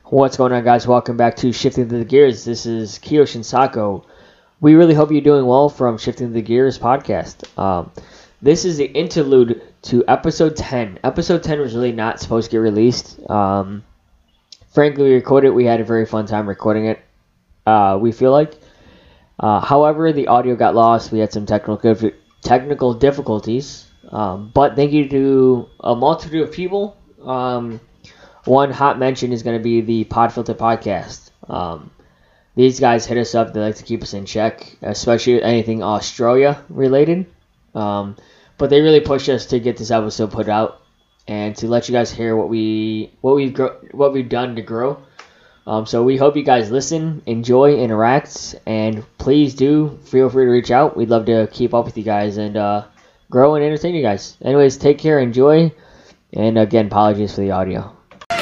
What's going on, guys? Welcome back to Shifting the Gears. This is Kiyoshin Sako. We really hope you're doing well from Shifting the Gears podcast. This is the interlude to episode 10. Episode 10 was really not supposed to get released. Frankly, we recorded it. We had a very fun time recording it, we feel like. However, the audio got lost. We had some technical difficulties. But thank you to a multitude of people. One hot mention is going to be the Podfilter podcast. These guys hit us up. They like to keep us in check, especially anything Australia related. But they really pushed us to get this episode put out and to let you guys hear what we've done to grow. So we hope you guys listen, enjoy, interact, and please do feel free to reach out. We'd love to keep up with you guys and grow and entertain you guys. Anyways, take care, enjoy, and again, apologies for the audio.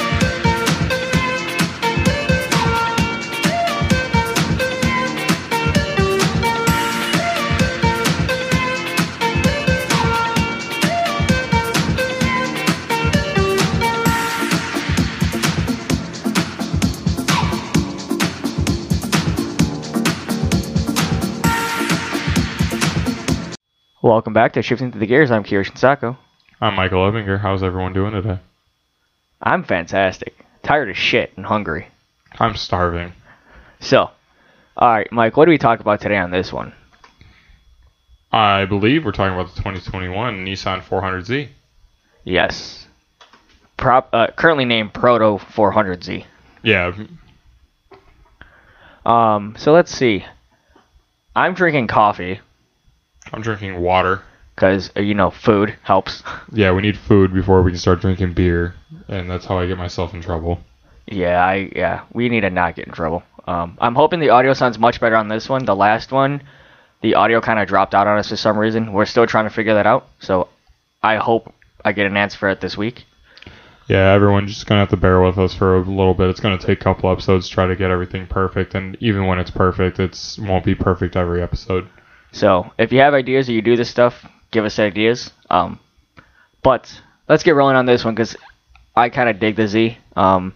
Welcome back to Shifting to the Gears. I'm Kiyoshin Sako. I'm Michael Ebinger. How's everyone doing today? I'm fantastic. Tired as shit and hungry. I'm starving. So, alright, Mike, what do we talk about today on this one? I believe we're talking about the 2021 Nissan 400Z. Yes. Currently named Proto 400Z. Yeah. So let's see. I'm drinking coffee. I'm drinking water. Because, food helps. Yeah, we need food before we can start drinking beer. And that's how I get myself in trouble. Yeah, we need to not get in trouble. I'm hoping the audio sounds much better on this one. The last one, the audio kind of dropped out on us for some reason. We're still trying to figure that out. So I hope I get an answer for it this week. Yeah, everyone's just going to have to bear with us for a little bit. It's going to take a couple episodes to try to get everything perfect. And even when it's perfect, it won't be perfect every episode. So, if you have ideas or you do this stuff, give us ideas. But let's get rolling on this one because I kind of dig the Z. You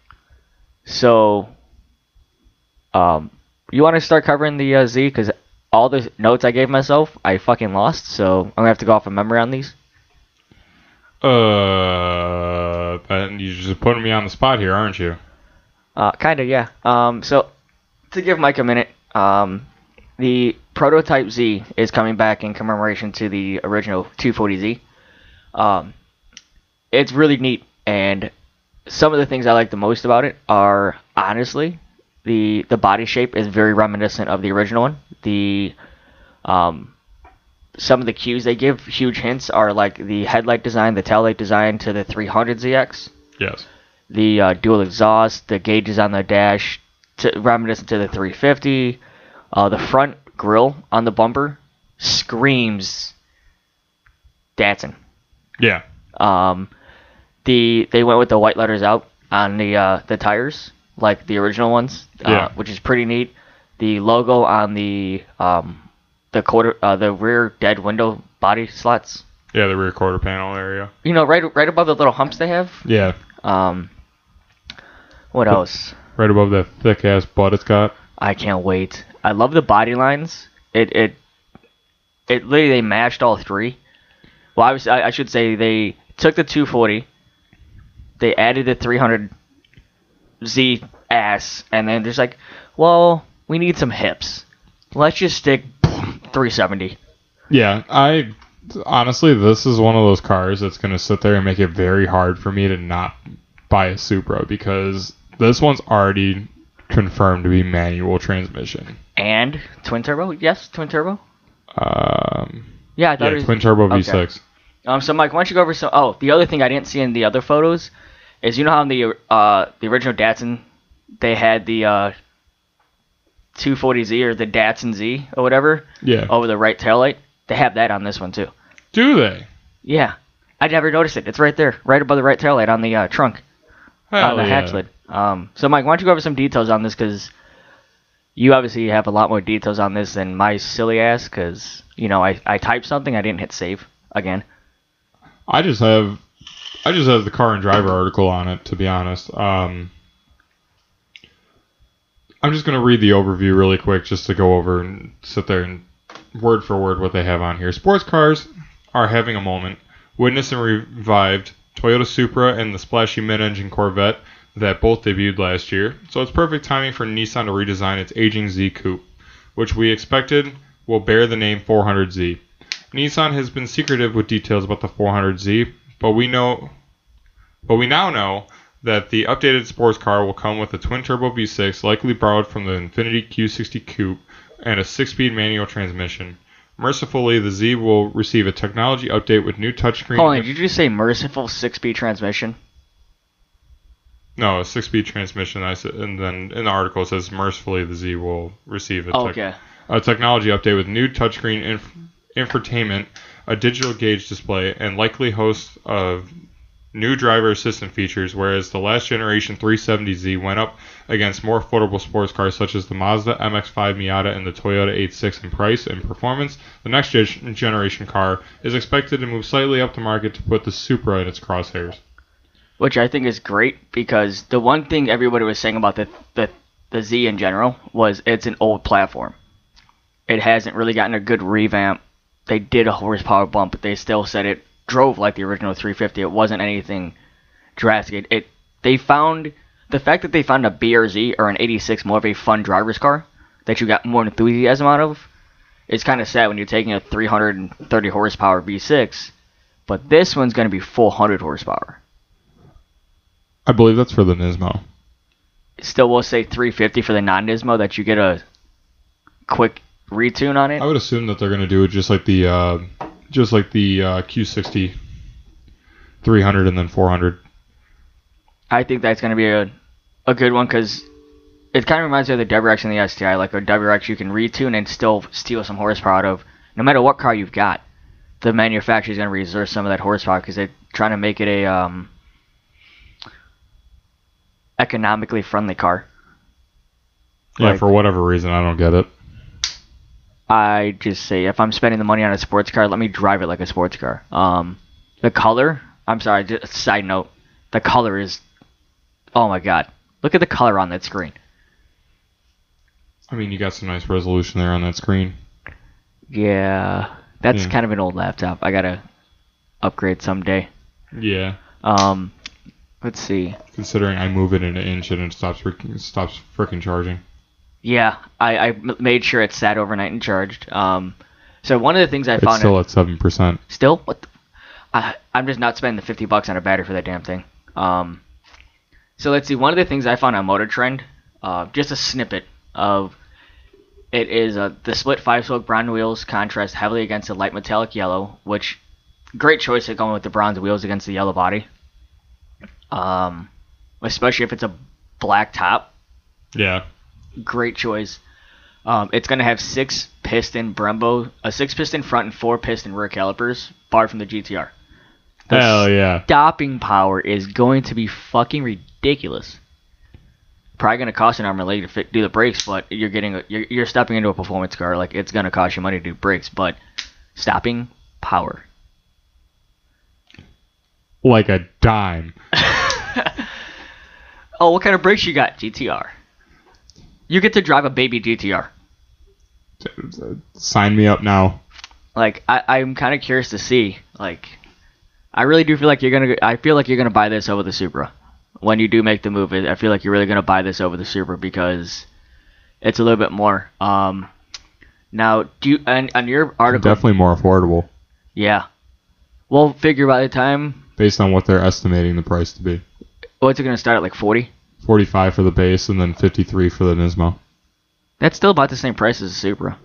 want to start covering the Z? Because all the notes I gave myself, I fucking lost. So, I'm going to have to go off of memory on these. And you're just putting me on the spot here, aren't you? Kind of, yeah. So, to give Mike a minute, the Prototype Z is coming back in commemoration to the original 240Z. It's really neat, and some of the things I like the most about it are, honestly, the body shape is very reminiscent of the original one. Some of the cues they give, huge hints, are like the headlight design, the taillight design to the 300ZX. Yes. The dual exhaust, the gauges on the dash, reminiscent to the 350. The front grille on the bumper screams Datsun. Yeah. They went with the white letters out on the tires, like the original ones, which is pretty neat. The logo on the rear dead window body slots. Yeah, the rear quarter panel area. Right above the little humps they have. Yeah. What else? Right above that thick ass butt it's got. I can't wait. I love the body lines. It literally, they mashed all three. Well, I should say they took the 240, they added the 300Z ass, and then there's like, well, we need some hips. Let's just stick 370. Yeah, honestly, this is one of those cars that's going to sit there and make it very hard for me to not buy a Supra because this one's already confirmed to be manual transmission. And twin turbo? Yes, twin turbo? Yeah, I thought it was twin turbo V6. So Mike, why don't you go over some... Oh, the other thing I didn't see in the other photos is, how in the original Datsun, they had the 240Z or the Datsun Z or whatever over the right taillight? They have that on this one too. Do they? Yeah. I never noticed it. It's right there, right above the right taillight on the trunk. On the hatch lid. So Mike, why don't you go over some details on this, because you obviously have a lot more details on this than my silly ass, because, I typed something, I didn't hit save again. I just have the car and driver article on it, to be honest. I'm just going to read the overview really quick just to go over and sit there and word for word what they have on here. Sports cars are having a moment. Witnessed and revived Toyota Supra and the splashy mid-engine Corvette that both debuted last year. So it's perfect timing for Nissan to redesign its aging Z Coupe, which we expected will bear the name 400Z. Nissan has been secretive with details about the 400Z, but we now know that the updated sports car will come with a twin-turbo V6, likely borrowed from the Infiniti Q60 Coupe, and a 6-speed manual transmission. Mercifully, the Z will receive a technology update with new touchscreen. Hold on, did you just say merciful 6-speed transmission? No, a 6-speed transmission. And then in the article it says mercifully the Z will receive a technology update with new touchscreen infotainment, a digital gauge display, and likely host of new driver assistant features, whereas the last generation 370Z went up against more affordable sports cars such as the Mazda MX-5 Miata and the Toyota 86 in price and performance. The next generation car is expected to move slightly up the market to put the Supra in its crosshairs. Which I think is great, because the one thing everybody was saying about the Z in general was it's an old platform. It hasn't really gotten a good revamp. They did a horsepower bump, but they still said it drove like the original 350. It wasn't anything drastic. The fact that they found a BRZ or an 86 more of a fun driver's car that you got more enthusiasm out of is kind of sad when you're taking a 330 horsepower V6, but this one's going to be 400 horsepower. I believe that's for the Nismo. Still will say 350 for the non-Nismo, that you get a quick retune on it. I would assume that they're going to do it just like the Q60 300 and then 400. I think that's going to be a good one, because it kind of reminds me of the WRX and the STI. Like a WRX you can retune and still steal some horsepower out of. No matter what car you've got, the manufacturer is going to reserve some of that horsepower because they're trying to make it a economically friendly car. Yeah, for whatever reason, I don't get it. I just say, if I'm spending the money on a sports car, let me drive it like a sports car. The color, I'm sorry, just a side note, the color is, oh my god, look at the color on that screen. I mean, you got some nice resolution there on that screen. Yeah, that's kind of an old laptop. I gotta upgrade someday. Yeah. Let's see. Considering I move it an inch and it stops freaking charging. Yeah, I made sure it sat overnight and charged. So one of the things I found... It's still at 7%. Still? What? I'm just not spending the $50 on a battery for that damn thing. So let's see. One of the things I found on Motor Trend, just a snippet of... It is the split 5-spoke brown wheels contrast heavily against the light metallic yellow, which... Great choice of going with the bronze wheels against the yellow body. Especially if it's a black top. Yeah. Great choice. It's going to have 6-piston Brembo, a 6-piston front and 4-piston rear calipers, barred from the GTR. Hell yeah. Stopping power is going to be fucking ridiculous. Probably going to cost an arm and leg to do the brakes, but you're stepping into a performance car. Like, it's going to cost you money to do brakes, but stopping power. Like a dime. Oh, what kind of brakes you got? GTR. You get to drive a baby GTR. Sign me up now. Like, I'm kind of curious to see. Like, I really do feel like I feel like you're gonna buy this over the Supra. When you do make the move, I feel like you're really gonna buy this over the Supra because it's a little bit more. Now, on your article, definitely more affordable. Yeah. We'll figure by the time. Based on what they're estimating the price to be. What's it gonna start at, like 40? 45 for the base and then 53 for the Nismo. That's still about the same price as a Supra.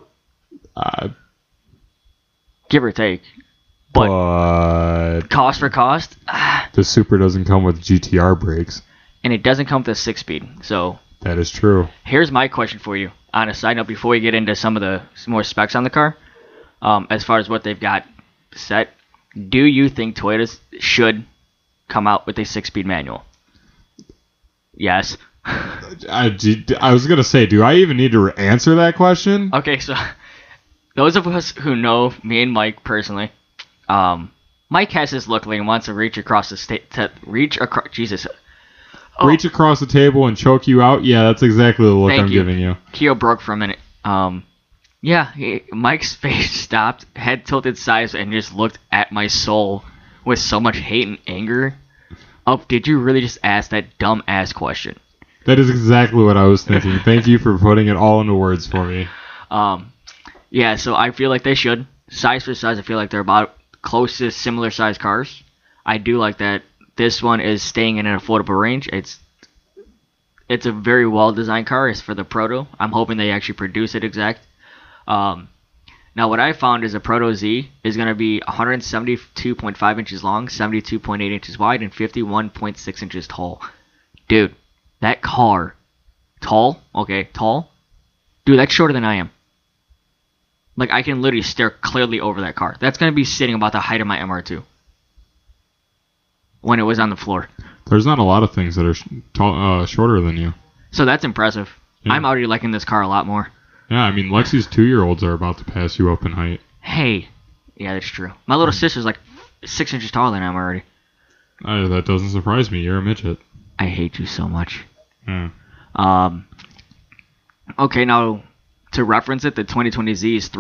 Give or take. But cost for cost, the Supra doesn't come with GTR brakes. And it doesn't come with a 6-speed. So that is true. Here's my question for you. On a side note, before we get into some of the more specs on the car, as far as what they've got set, do you think Toyota should come out with a 6-speed manual? Yes. I was going to say, do I even need to answer that question? Okay, so those of us who know me and Mike personally, Mike has his look and wants to reach across the state, reach across the table and choke you out, yeah, that's exactly the look I'm giving you. Keo broke for a minute. Mike's face stopped, head tilted sides, and just looked at my soul with so much hate and anger. Oh, did you really just ask that dumb ass question? That is exactly what I was thinking. Thank you for putting it all into words for me. So I feel like they should. Size for size, I feel like they're about close to similar size cars. I do like that this one is staying in an affordable range. It's a very well designed car. It's for the Proto. I'm hoping they actually produce it exact. Now what I found is a Proto Z is going to be 172.5 inches long, 72.8 inches wide, and 51.6 inches tall. Dude, that car, tall, dude, that's shorter than I am. Like, I can literally stare clearly over that car. That's going to be sitting about the height of my MR2 when it was on the floor. There's not a lot of things that are shorter than you. So that's impressive. Yeah. I'm already liking this car a lot more. Yeah, I mean, Lexi's 2-year-olds are about to pass you up in height. Hey. Yeah, that's true. My little sister's like 6 inches taller than I am already. That doesn't surprise me. You're a midget. I hate you so much. Yeah. Okay, now, to reference it, the 2020Z is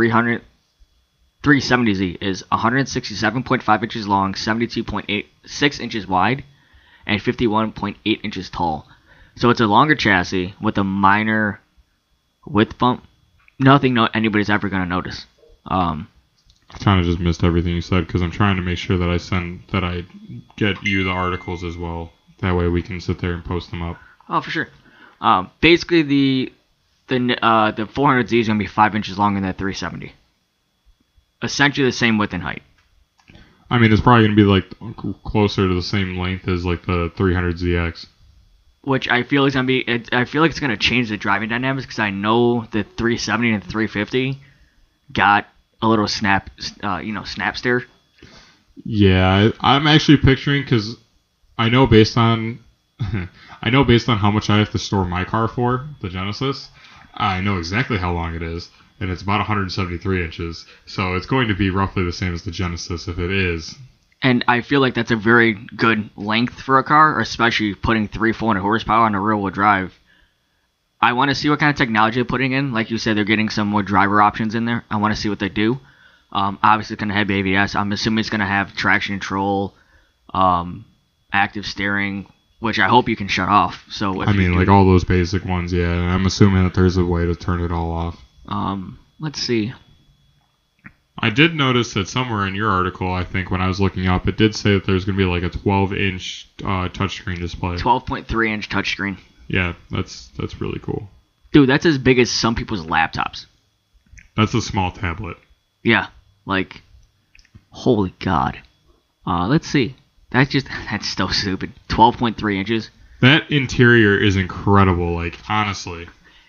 370Z is 167.5 inches long, 72.6 inches wide, and 51.8 inches tall. So it's a longer chassis with a minor width bump. Nothing anybody's ever going to notice. I kind of just missed everything you said because I'm trying to make sure that I get you the articles as well. That way we can sit there and post them up. Oh, for sure. Basically, the 400Z is going to be 5 inches longer than that 370. Essentially the same width and height. I mean, it's probably going to be like closer to the same length as like the 300ZX. Which I feel is going to be. I feel like it's going to change the driving dynamics because I know the 370 and the 350 got a little snap steer. Yeah, I'm actually picturing because I know based on how much I have to store my car for the Genesis. I know exactly how long it is, and it's about 173 inches. So it's going to be roughly the same as the Genesis if it is. And I feel like that's a very good length for a car, especially putting 400 horsepower on a rear-wheel drive. I want to see what kind of technology they're putting in. Like you said, they're getting some more driver options in there. I want to see what they do. Obviously, it's going to have ABS. I'm assuming it's going to have traction control, active steering, which I hope you can shut off. So like all those basic ones, yeah. I'm assuming that there's a way to turn it all off. Let's see. I did notice that somewhere in your article, I think when I was looking up, it did say that there's going to be like a 12-inch touchscreen display. 12.3-inch touchscreen. Yeah, that's really cool. Dude, that's as big as some people's laptops. That's a small tablet. Yeah, like, holy God. Let's see. That's so stupid. 12.3 inches. That interior is incredible, like, honestly.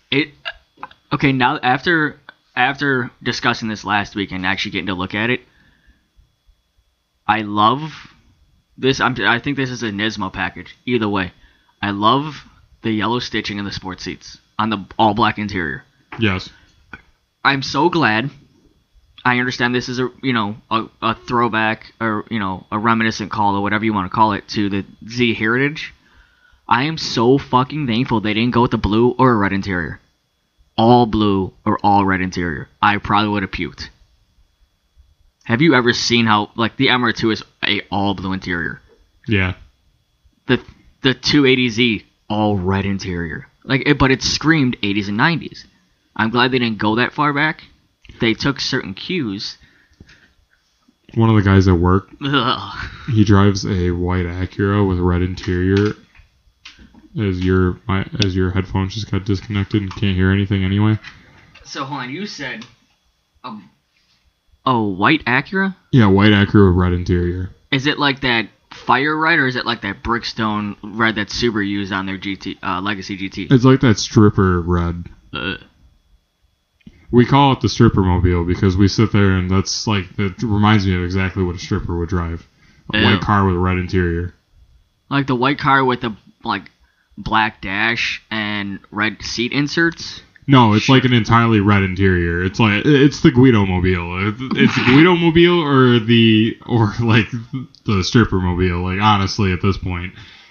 Okay, now after discussing this last week and actually getting to look at it, I love this. I think this is a Nismo package. Either way, I love the yellow stitching in the sports seats on the all-black interior. Yes. I'm so glad. I understand this is a throwback or a reminiscent call or whatever you want to call it to the Z Heritage. I am so fucking thankful they didn't go with the blue or a red interior. All blue or all red interior. I probably would have puked. Have you ever seen how like the MR2 is a all blue interior? Yeah. The 280Z all red interior. But it screamed 80s and 90s. I'm glad they didn't go that far back. They took certain cues. One of the guys at work, Ugh. he drives a white Acura with a red interior. As your headphones just got disconnected and can't hear anything anyway. So hold on, you said white Acura? Yeah, white Acura with red interior. Is it like that fire red or is it like that Brickstone red that Subaru used on their Legacy GT? It's like that stripper red. We call it the stripper mobile because we sit there and that reminds me of exactly what a stripper would drive. A white car with a red interior. Like the white car with the black dash and red seat inserts? No, it's like an entirely red interior. It's the Guido mobile. It's the Guido mobile or the stripper mobile. Like honestly, at this point,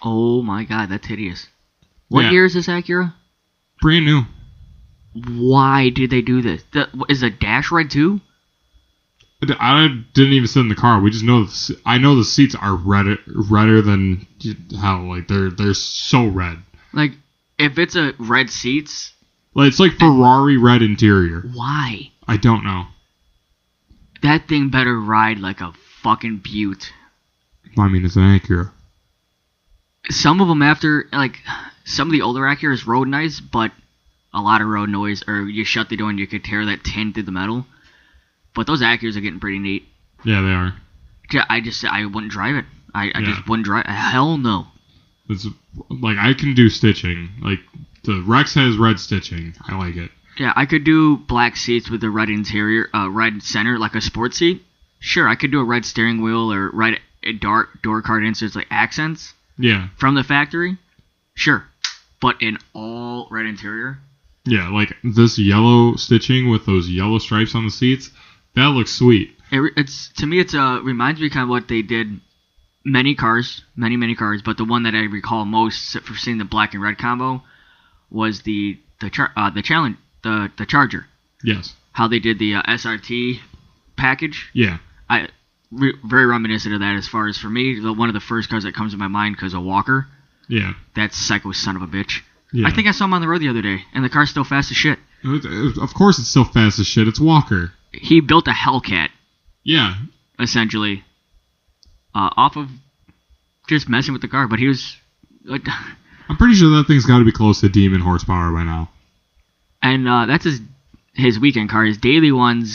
Oh my god, that's hideous. What year is this Acura? Brand new. Why did they do this? Is the dash red too? I didn't even sit in the car. We just know I know the seats are redder than hell. Like they're so red. Like if it's a red seats, like it's like Ferrari red interior. Why? I don't know. That thing better ride like a fucking beaut. I mean, it's an Acura. Some of them some of the older Acuras rode nice, but a lot of road noise, or you shut the door and you could tear that tin through the metal. But those Acuras are getting pretty neat. Yeah, they are. I wouldn't drive it. I just wouldn't drive. Hell no. It's like I can do stitching. Like the Rex has red stitching. I like it. Yeah, I could do black seats with a red interior, red center, like a sports seat. Sure, I could do a red steering wheel or red dark door card inserts, like accents. Yeah. From the factory. Sure, but in all red interior. Yeah, like this yellow stitching with those yellow stripes on the seats. That looks sweet. It's to me, reminds me kind of what they did. Many cars, but the one that I recall most for seeing the black and red combo was the Charger. Yes. How they did the SRT package. Yeah. Very reminiscent of that. As far as for me, one of the first cars that comes to my mind because of Walker. Yeah. That psycho son of a bitch. Yeah. I think I saw him on the road the other day, and the car's still fast as shit. Of course, it's still fast as shit. It's Walker. He built a Hellcat. Yeah. Essentially. Off of just messing with the car, but he was. I'm pretty sure that thing's got to be close to Demon horsepower by now. And that's his weekend car. His daily ones.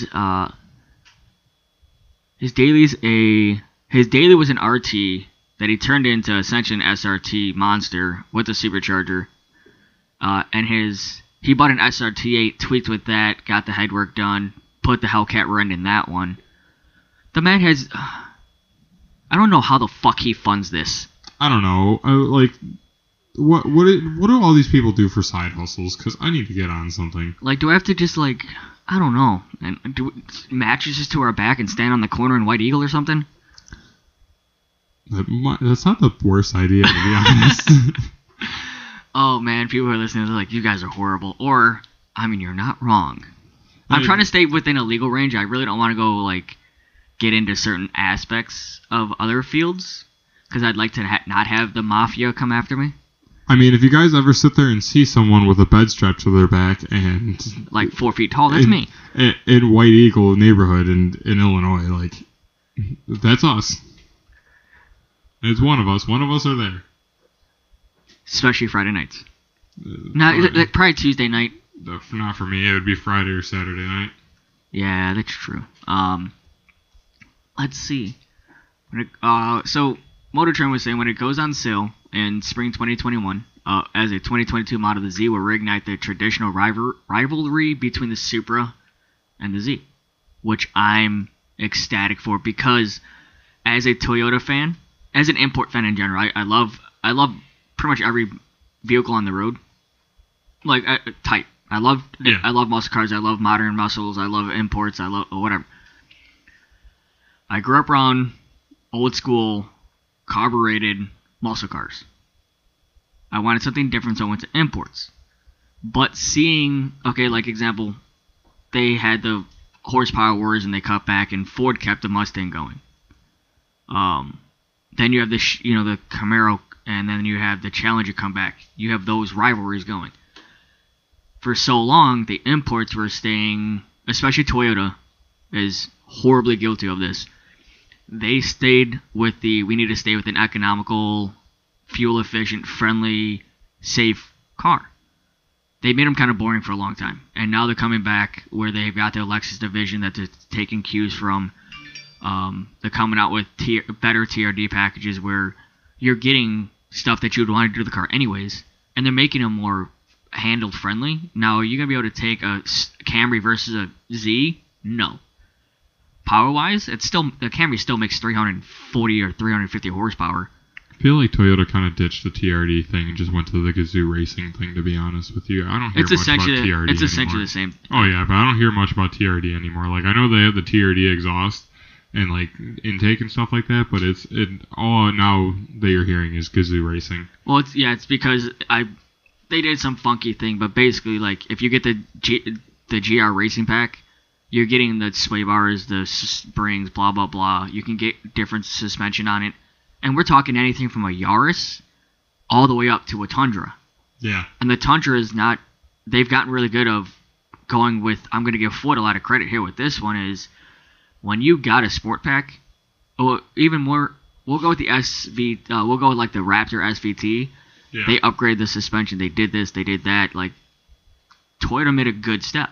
His daily was an RT that he turned into essentially an SRT monster with a supercharger. And he bought an SRT8, tweaked with that, got the headwork done, put the Hellcat run in that one. The man has. I don't know how the fuck he funds this. I don't know. What do all these people do for side hustles? Because I need to get on something. Like, do I have to just I don't know, and do mattresses to our back and stand on the corner in White Eagle or something? That's not the worst idea, to be honest. Oh man, people are listening. They're like, you guys are horrible. Or, I mean, you're not wrong. I'm trying to stay within a legal range. I really don't want to go get into certain aspects of other fields because I'd like to not have the mafia come after me. I mean, if you guys ever sit there and see someone with a bed strapped to their back and 4 feet tall, that's me. In White Eagle neighborhood in Illinois, that's us. It's one of us. One of us are there. Especially Friday nights. Probably Tuesday night. Not for me. It would be Friday or Saturday night. Yeah, that's true. Let's see. So Motor Trend was saying when it goes on sale in spring 2021, as a 2022 model, the Z will reignite the traditional rivalry between the Supra and the Z, which I'm ecstatic for because as a Toyota fan, as an import fan in general, I love pretty much every vehicle on the road. Type. I love muscle cars. I love modern muscles. I love imports. I love whatever. I grew up around old school carbureted muscle cars. I wanted something different, so I went to imports. But seeing, example, they had the horsepower wars and they cut back, and Ford kept the Mustang going. Then you have the Camaro, and then you have the Challenger come back. You have those rivalries going. For so long, the imports were staying, especially Toyota is horribly guilty of this. They stayed with we need to stay with an economical, fuel-efficient, friendly, safe car. They made them kind of boring for a long time. And now they're coming back where they've got their Lexus division that they're taking cues from. They're coming out with better TRD packages where you're getting stuff that you would want to do to the car anyways. And they're making them more handled friendly. Now, are you going to be able to take a Camry versus a Z? No. Power-wise, the Camry still makes 340 or 350 horsepower. I feel like Toyota kind of ditched the TRD thing and just went to the Gazoo racing thing, to be honest with you. I don't hear much about TRD It's essentially anymore. the same. Oh, yeah, but I don't hear much about TRD anymore. I know they have the TRD exhaust, and like intake and stuff like that. But all now that you're hearing is Gazoo Racing. Well, it's because they did some funky thing, but basically, like, if you get the GR Racing Pack, you're getting the sway bars, the springs, blah, blah, blah. You can get different suspension on it. And we're talking anything from a Yaris all the way up to a Tundra. Yeah. And the Tundra is not... They've gotten really good of going with... I'm going to give Ford a lot of credit here with this one is when you got a Sport Pack, or even more... We'll go with the we'll go with like the Raptor SVT. Yeah. They upgraded the suspension. They did this. They did that. Like, Toyota made a good step.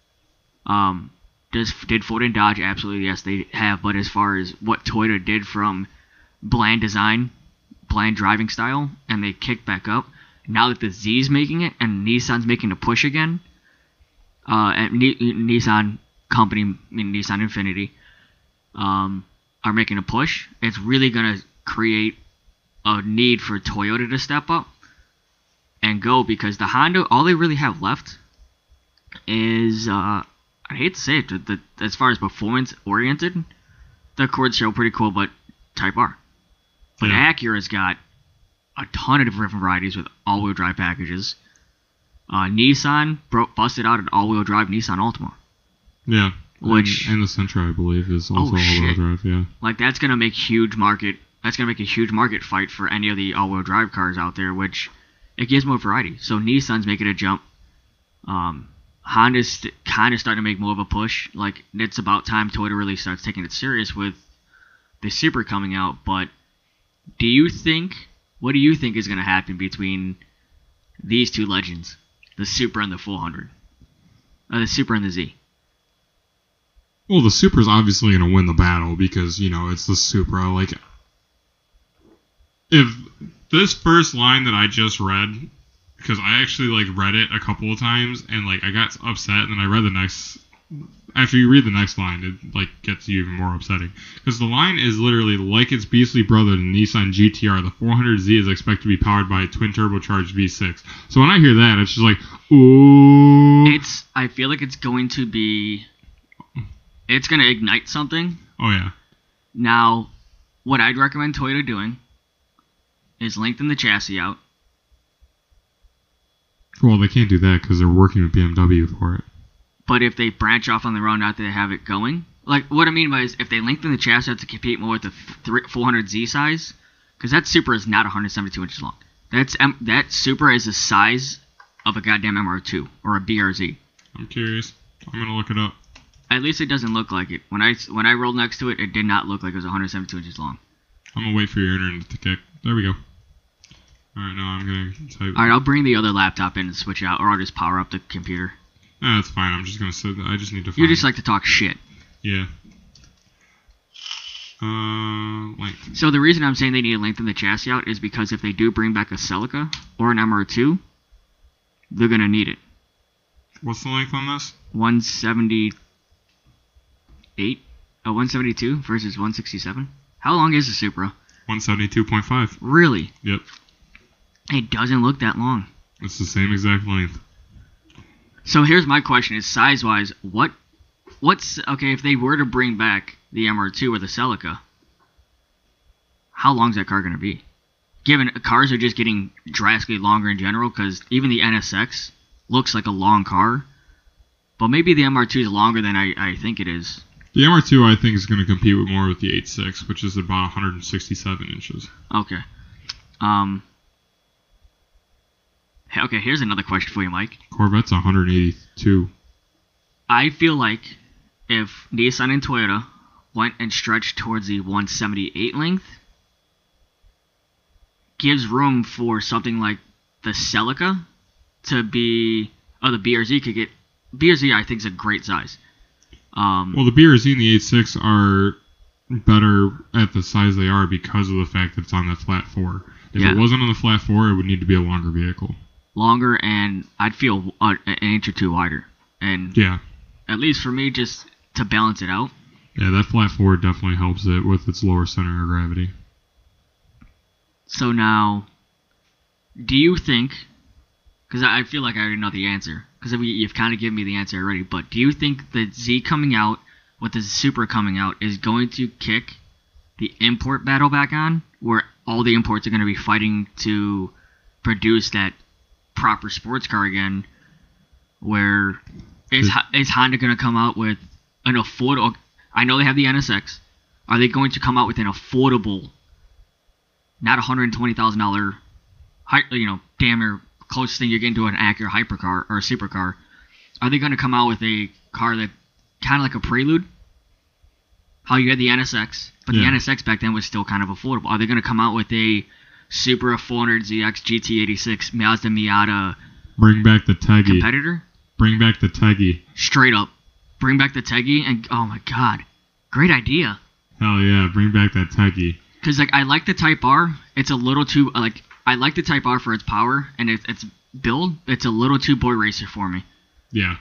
Did Ford and Dodge? Absolutely, yes, they have. But as far as what Toyota did from bland design, bland driving style, and they kicked back up, now that the Z's making it and Nissan's making a push again, and Nissan company, Nissan Infiniti, are making a push, it's really going to create a need for Toyota to step up and go, because the Honda, all they really have left is... I hate to say it, as far as performance oriented, the Accords show pretty cool, but Type R. But Acura's got a ton of different varieties with all-wheel drive packages. Nissan busted out an all-wheel drive Nissan Altima. Yeah, which and the Sentra, I believe, is also all-wheel drive. Yeah, like that's gonna make huge market. That's gonna make a huge market fight for any of the all-wheel drive cars out there, which it gives more variety. So Nissan's making a jump. Honda's kind of starting to make more of a push. Like, it's about time Toyota really starts taking it serious with the Supra coming out. But what do you think is going to happen between these two legends, the Supra and the 400? The Supra and the Z? Well, the Supra's obviously going to win the battle because, it's the Supra. Like, if this first line that I just read... Because I actually read it a couple of times and I got upset, and then I read the next. After you read the next line, it gets you even more upsetting. Because the line is literally like its beastly brother, the Nissan GTR. The 400Z is expected to be powered by a twin turbocharged V6. So when I hear that, it's just like, ooh. I feel like it's going to be. It's going to ignite something. Oh yeah. Now, what I'd recommend Toyota doing is lengthen the chassis out. Well, they can't do that because they're working with BMW for it. But if they branch off on their own after they have it going, like what I mean by is if they lengthen the chassis out to compete more with the 400Z size, because that Supra is not 172 inches long. That Supra is the size of a goddamn MR2 or a BRZ. I'm curious. I'm gonna look it up. At least it doesn't look like it. When I rolled next to it, it did not look like it was 172 inches long. I'm gonna wait for your internet to kick. There we go. Alright, now I'm going to type... Alright, I'll bring the other laptop in and switch it out, or I'll just power up the computer. No, that's fine. I'm just going to sit... I just need to find... You just like to talk shit. Yeah. Length. So the reason I'm saying they need to lengthen the chassis out is because if they do bring back a Celica or an MR2, they're going to need it. What's the length on this? 178? 172 versus 167? How long is the Supra? 172.5. Really? Yep. It doesn't look that long. It's the same exact length. So here's my question: is size-wise, what's okay if they were to bring back the MR2 or the Celica? How long is that car going to be? Given cars are just getting drastically longer in general, because even the NSX looks like a long car, but maybe the MR2 is longer than I think it is. The MR2, I think, is going to compete more with the 8.6, which is about 167 inches. Okay. Okay, here's another question for you, Mike. Corvette's 182. I feel like if Nissan and Toyota went and stretched towards the 178 length, gives room for something like the Celica to be... Oh, the BRZ could get... BRZ, I think, is a great size. Well, the BRZ and the 8.6 are better at the size they are because of the fact that it's on that flat 4. If it wasn't on the flat 4, it would need to be a longer vehicle. Longer, and I'd feel an inch or two wider. And yeah. At least for me, just to balance it out. Yeah, that flat 4 definitely helps it with its lower center of gravity. So now, do you think... Because I feel like I already know the answer. Because you've kind of given me the answer already. But do you think the Z coming out with the Supra coming out, is going to kick the import battle back on, where all the imports are going to be fighting to produce that proper sports car again. Where is Honda going to come out with an affordable? I know they have the NSX. Are they going to come out with an affordable, not $120,000, damn near closest thing you're getting to an Acura hypercar or a supercar? Are they going to come out with a car that kind of like a Prelude? How you had the NSX, but the NSX back then was still kind of affordable. Are they going to come out with a Supra 400ZX GT86 Mazda Miata? Bring back the Teggy. Competitor? Bring back the Teggy. Straight up. Bring back the Teggy, and oh my god. Great idea. Hell yeah, bring back that Teggy. Because, I like the Type R. It's a little too, I like the Type R for its power, and its build. It's a little too boy racer for me. Yeah.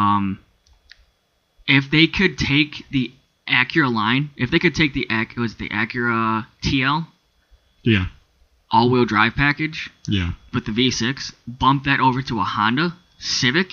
If they could take the Acura line, if they could take the Acura TL? Yeah. All-wheel drive package? Yeah. With the V6, bump that over to a Honda Civic.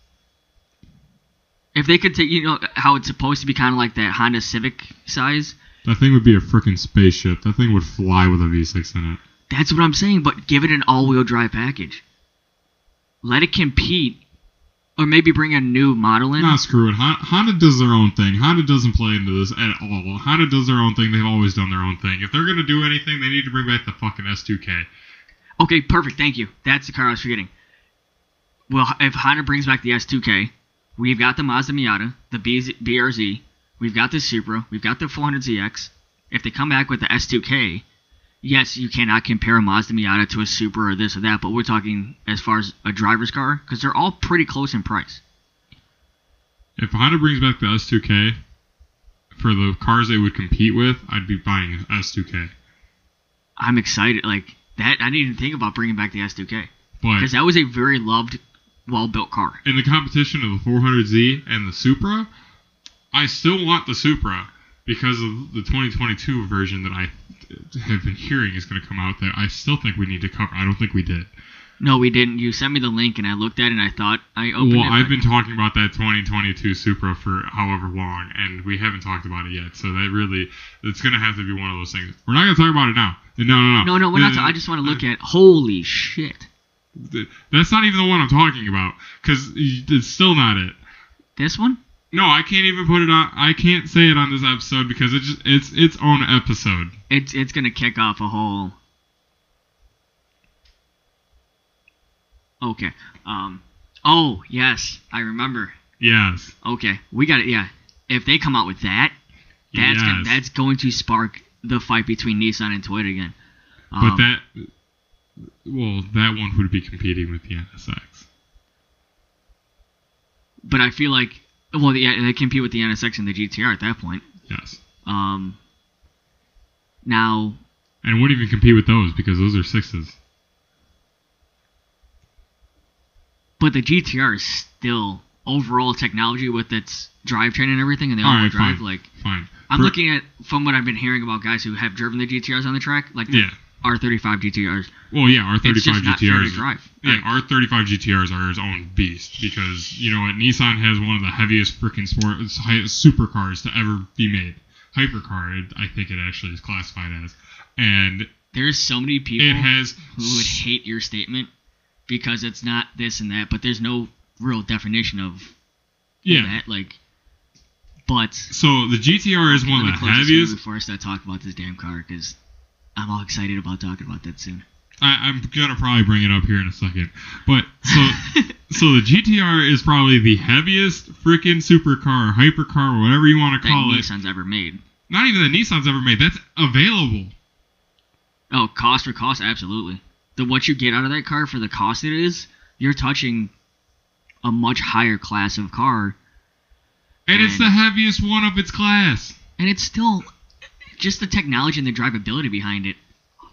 If they could take, how it's supposed to be kind of like that Honda Civic size. That thing would be a freaking spaceship. That thing would fly with a V6 in it. That's what I'm saying, but give it an all-wheel drive package. Let it compete, or maybe bring a new model in. Nah, screw it. Honda does their own thing. Honda doesn't play into this at all. Honda does their own thing. They've always done their own thing. If they're going to do anything, they need to bring back the fucking S2K. Okay, perfect. Thank you. That's the car I was forgetting. Well, if Honda brings back the S2K, we've got the Mazda Miata, the BRZ, we've got the Supra, we've got the 400ZX. If they come back with the S2K, yes, you cannot compare a Mazda Miata to a Supra or this or that, but we're talking as far as a driver's car, because they're all pretty close in price. If Honda brings back the S2K, for the cars they would compete with, I'd be buying an S2K. I'm excited. Like, that, I didn't even think about bringing back the S2K. But because that was a very loved, well-built car. In the competition of the 400Z and the Supra, I still want the Supra because of the 2022 version that I have been hearing is going to come out that I still think we need to cover. I don't think we did. No, we didn't. You sent me the link, and I looked at it, and I thought I opened it. Well, I've been talking about that 2022 Supra for however long, and we haven't talked about it yet. So it's going to have to be one of those things. We're not going to talk about it now. No. No, we're not. I just want to look at. Holy shit. That's not even the one I'm talking about, because it's still not it. This one? No, I can't even put it on. I can't say it on this episode because it's its own episode. It's gonna kick off a whole. Okay. Oh yes, I remember. Yes. Okay, we got it. Yeah. If they come out with that, that's going to spark the fight between Nissan and Toyota again. But that one would be competing with the NSX. But I feel like, they compete with the NSX and the GTR at that point. Yes. Now. And wouldn't even compete with those because those are sixes. But the GTR is still overall technology with its drivetrain and everything, and they all drive fine. I'm looking at from what I've been hearing about guys who have driven the GTRs on the track, like the R35 GTRs. Well, yeah, R35 it's just GTRs. Not fair to drive. Yeah, R35 GTRs are its own beast because you know what, Nissan has one of the heaviest freaking supercars to ever be made. Hypercar, I think it actually is classified as, and there's so many people who would hate your statement because it's not this and that, but there's no real definition of that. But so the GTR is one of the heaviest. Before I start talking about this damn car, because I'm all excited about talking about that soon. I'm gonna probably bring it up here in a second, but so the GTR is probably the heaviest freaking supercar, or hypercar, or whatever you want to call it. Nissan's ever made. Not even that Nissan's ever made. That's available. Oh, cost for cost, absolutely. What you get out of that car for the cost it is, you're touching a much higher class of car. And it's the heaviest one of its class. And it's still just the technology and the drivability behind it.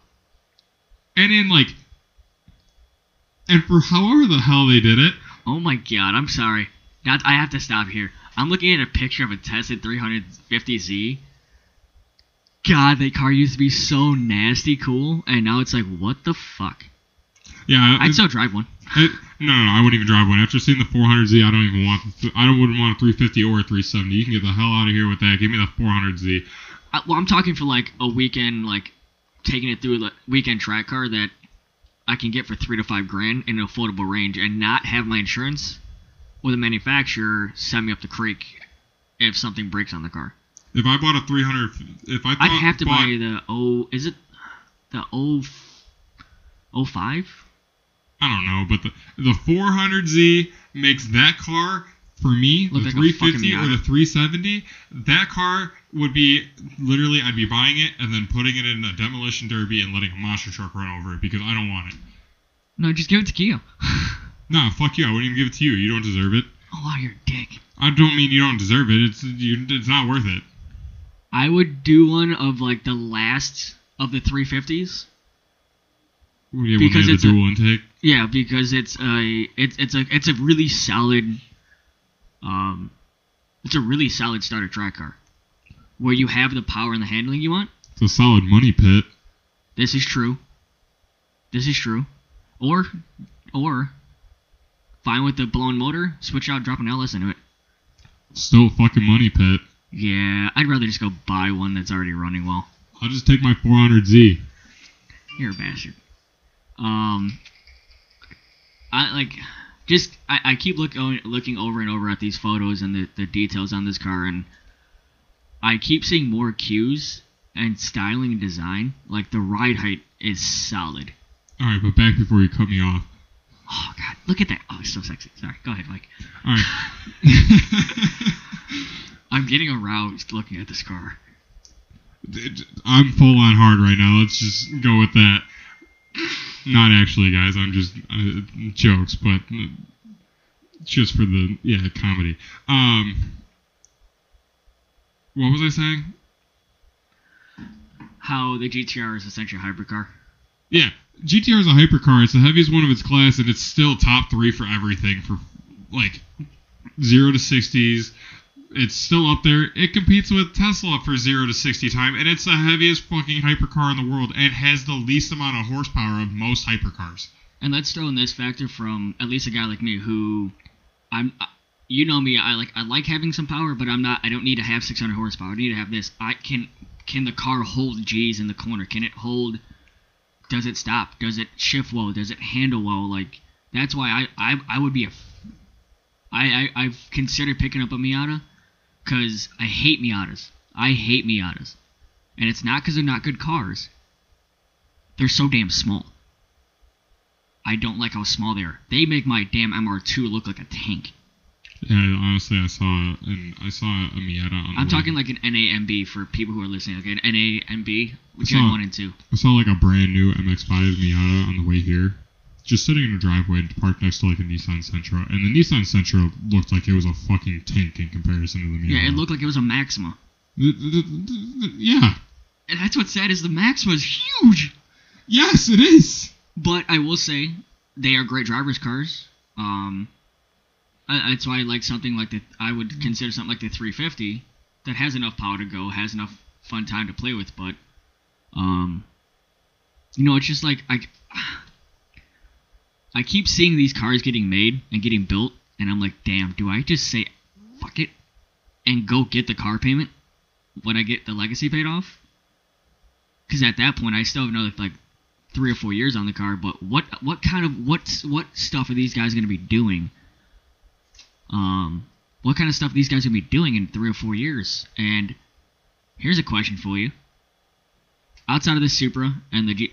And for however the hell they did it. Oh my god, I'm sorry. I have to stop here. I'm looking at a picture of a Tesla 350Z. God, that car used to be so nasty cool, and now it's like, what the fuck? Yeah, I'd still drive one. No, I wouldn't even drive one. After seeing the 400Z, I wouldn't want a 350 or a 370. You can get the hell out of here with that. Give me the 400Z. Well, I'm talking for like a weekend, like taking it through a weekend track car that I can get for $3,000 to $5,000 in an affordable range, and not have my insurance or the manufacturer send me up the creek if something breaks on the car. If I bought a 300, I'd have to buy is it the 05? I don't know, but the 400Z makes that car, for me, the like 350 or the 370, that car would be, literally, I'd be buying it and then putting it in a demolition derby and letting a monster truck run over it because I don't want it. No, just give it to Kia. Nah, fuck you. I wouldn't even give it to you. You don't deserve it. Oh, wow, you're a dick. I don't mean you don't deserve it. It's not worth it. I would do one of like the last of the 350s. Yeah, because it's the dual intake. Yeah, because it's a really solid it's a really solid starter track car where you have the power and the handling you want. It's a solid money pit. This is true. Or fine with the blown motor, switch out, drop an LS into it. Still fucking money pit. Yeah, I'd rather just go buy one that's already running well. I'll just take my 400Z. You're a bastard. I keep looking over and over at these photos and the details on this car, and I keep seeing more cues and styling and design. Like, the ride height is solid. Alright, but back before you cut me off. Oh, God, look at that. Oh, it's so sexy. Sorry, go ahead, Mike. Alright. I'm getting aroused looking at this car. I'm full on hard right now. Let's just go with that. Not actually, guys. I'm just jokes, but just for the comedy. What was I saying? How the GTR is essentially a hybrid car. Yeah, GTR is a hypercar. It's the heaviest one of its class, and it's still top 3 for everything. For like 0 to 60s. It's still up there. It competes with Tesla for 0 to 60 time, and it's the heaviest fucking hypercar in the world, and has the least amount of horsepower of most hypercars. And let's throw in this factor from at least a guy like me, who you know me, I like having some power, but I don't need to have 600 horsepower. I need to have this. Can the car hold G's in the corner? Can it hold? Does it stop? Does it shift well? Does it handle well? Like, that's why I would be I've considered picking up a Miata. Because I hate Miatas. And it's not because they're not good cars. They're so damn small. I don't like how small they are. They make my damn MR2 look like a tank. Yeah, honestly, I saw a Miata on I'm talking like an NAMB for people who are listening. Like an NAMB, Gen 1 and 2. I saw like a brand new MX-5 Miata on the way here. Just sitting in a driveway parked next to like a Nissan Sentra, and the Nissan Sentra looked like it was a fucking tank in comparison to the Miata. Yeah, it looked like it was a Maxima. Yeah. And that's what's sad is the Maxima is huge. Yes, it is. But I will say they are great driver's cars. That's why I like something like I would consider something like the 350 that has enough power to go, has enough fun time to play with. But it's just like I keep seeing these cars getting made and getting built, and I'm like, damn, do I just say fuck it and go get the car payment when I get the legacy paid off? Because at that point, I still have another like 3 or 4 years on the car. But what stuff are these guys going to be doing? What kind of stuff are these guys going to be doing in 3 or 4 years? And here's a question for you: outside of the Supra and the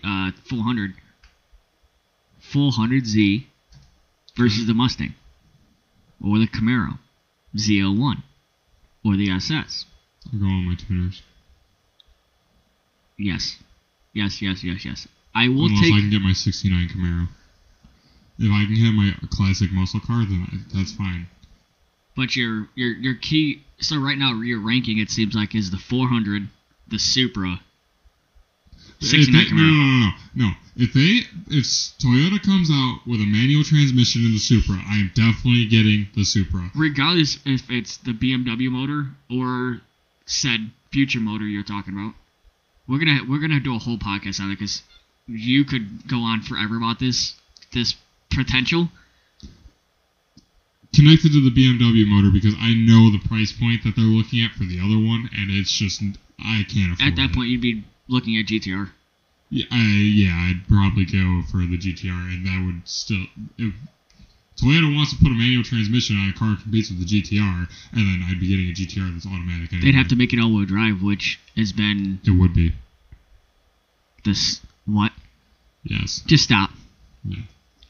400Z versus the Mustang, or the Camaro ZL1, or the SS. I'll go on my tuners. Yes. I will Unless take. I can get my '69 Camaro. If I can get my classic muscle car, then that's fine. But your key. So right now your ranking, it seems like, is the 400, the Supra, 69 Camaro. No. If Toyota comes out with a manual transmission in the Supra, I am definitely getting the Supra. Regardless if it's the BMW motor or said future motor you're talking about. We're gonna do a whole podcast on it because you could go on forever about this potential. Connected to the BMW motor because I know the price point that they're looking at for the other one, and it's just I can't afford it. At that point, you'd be looking at GTR. Yeah, I'd probably go for the GTR, and that would still. If Toyota wants to put a manual transmission on a car that competes with the GTR, and then I'd be getting a GTR that's automatic. Anyway. They'd have to make it all-wheel drive, which has been. It would be. This what? Yes. Just stop. Yeah.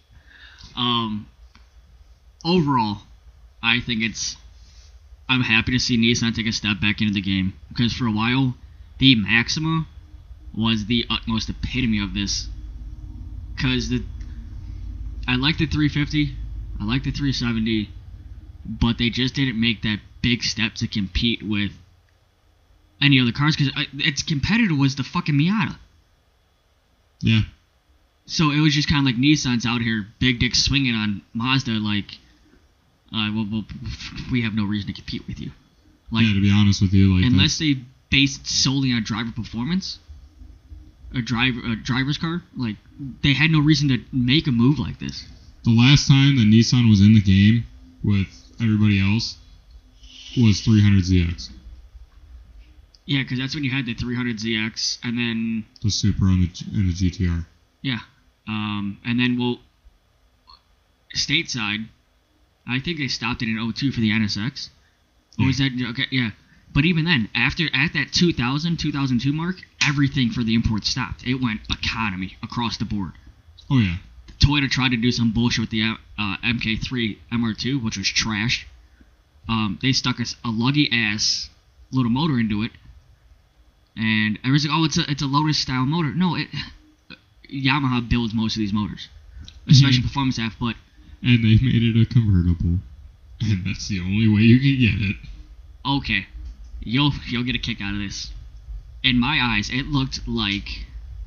Overall, I think I'm happy to see Nissan take a step back into the game because for a while, the Maxima was the utmost epitome of this. Because I like the 350, I like the 370, but they just didn't make that big step to compete with any other cars because its competitor was the fucking Miata. Yeah. So it was just kind of like Nissan's out here, big dick swinging on Mazda, like, well, we have no reason to compete with you. Like, yeah, to be honest with you, like unless they base it solely on driver performance, a driver's car, like they had no reason to make a move like this. The last time that Nissan was in the game with everybody else was 300ZX. Yeah, because that's when you had the 300ZX, and then The Supra and the GTR. Yeah. And then, stateside, I think they stopped it in 02 for the NSX. Or was that, okay, yeah. But even then, at that 2002 mark, everything for the imports stopped. It went economy across the board. Oh, yeah. Toyota tried to do some bullshit with the MK3 MR2, which was trash. They stuck a luggy-ass little motor into it. And everyone's like, oh, it's a Lotus-style motor. No, Yamaha builds most of these motors, especially performance F, but... And they've made it a convertible. And that's the only way you can get it. Okay. You'll get a kick out of this. In my eyes, it looked like...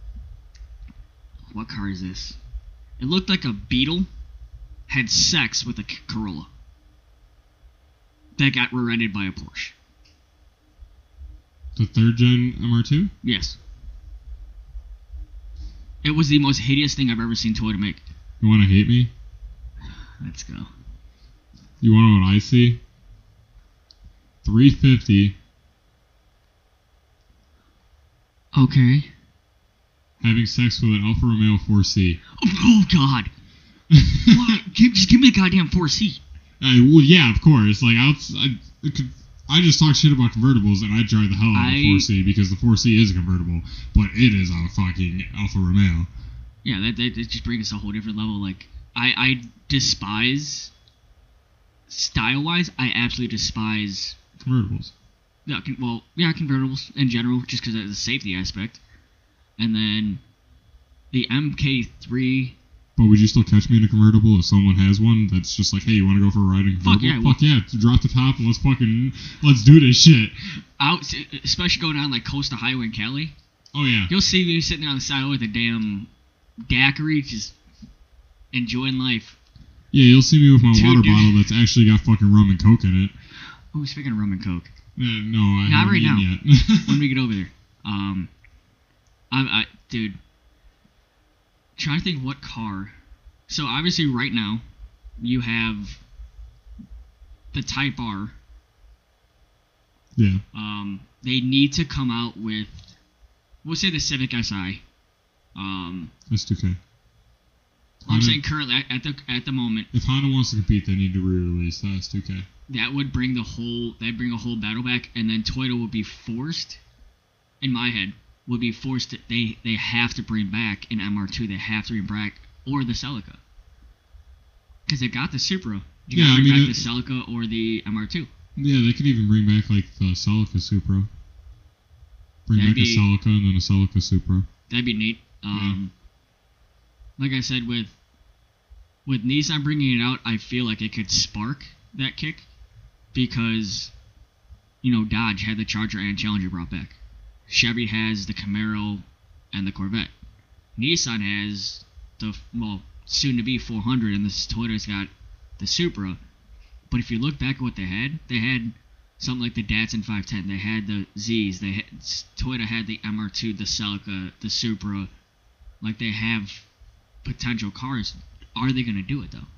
What car is this? It looked like a Beetle had sex with a Corolla that got rear-ended by a Porsche. The third gen MR2? Yes. It was the most hideous thing I've ever seen Toyota make. You want to hate me? Let's go. You want to know what I see? 350. Okay. Having sex with an Alfa Romeo 4C. Oh God. Why? Just give me the goddamn 4C. Well, yeah, of course. Like, I just talk shit about convertibles, and I drive the hell out of the 4C because the 4C is a convertible, but it is a fucking Alfa Romeo. Yeah, that just brings us a whole different level. Like, I despise, style-wise, I absolutely despise convertibles. Yeah, convertibles in general, just because of the safety aspect. And then the MK3. But would you still catch me in a convertible if someone has one that's just like, hey, you want to go for a ride in a convertible? Fuck yeah, drop the top and let's do this shit. Out, especially going down like Coastal Highway in Cali. Oh yeah. You'll see me sitting there on the side with a damn daiquiri, just enjoying life. Yeah, you'll see me with my water bottle that's actually got fucking rum and coke in it. Oh, speaking of rum and coke. No, I not haven't right now. Yet. When we get over there, dude. Trying to think what car. So obviously right now you have the Type R. Yeah. They need to come out with, we'll say the Civic Si. That's 2K. I'm saying currently at the moment. If Honda wants to compete, they need to re-release that as 2K. That would bring a whole battle back, and then Toyota would be forced, in my head, they have to bring back an MR2. They have to bring back, or the Celica, because they got the Supra. You got to bring back the Celica or the MR2. Yeah, they could even bring back like the Celica Supra. Bring back a Celica and then a Celica Supra. That'd be neat. Like I said, with Nissan bringing it out, I feel like it could spark that kick, because Dodge had the Charger and Challenger brought back. Chevy has the Camaro and the Corvette. Nissan has the soon to be 400, and this Toyota's got the Supra. But if you look back at what they had something like the Datsun 510. They had the Zs. Toyota had the MR2, the Celica, the Supra. Like, they have potential cars. are they going to do it, though?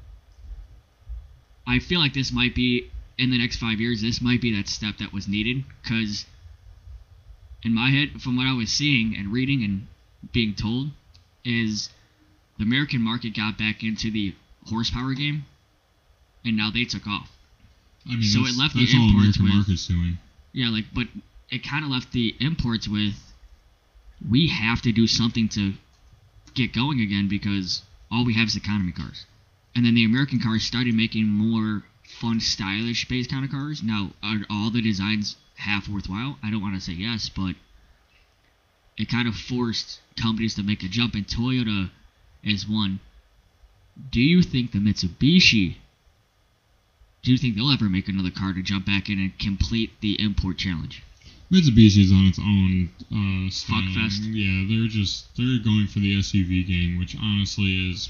I feel like this might be, in the next 5 years, this might be that step that was needed, because in my head, from what I was seeing and reading and being told, is the American market got back into the horsepower game, and now they took off. I mean, so that's, it left that's the all imports American with, market's doing. Yeah, like, but it kind of left the imports with, we have to do something to get going again because all we have is economy cars. And then the American cars started making more fun, stylish based kind of cars. Now, are all the designs half worthwhile? I don't want to say yes, but it kind of forced companies to make a jump, and Toyota is one. Do you think the Mitsubishi, do you think they'll ever make another car to jump back in and complete the import challenge? Mitsubishi's on its own Fuckfest. Yeah, they're going for the SUV game, which honestly is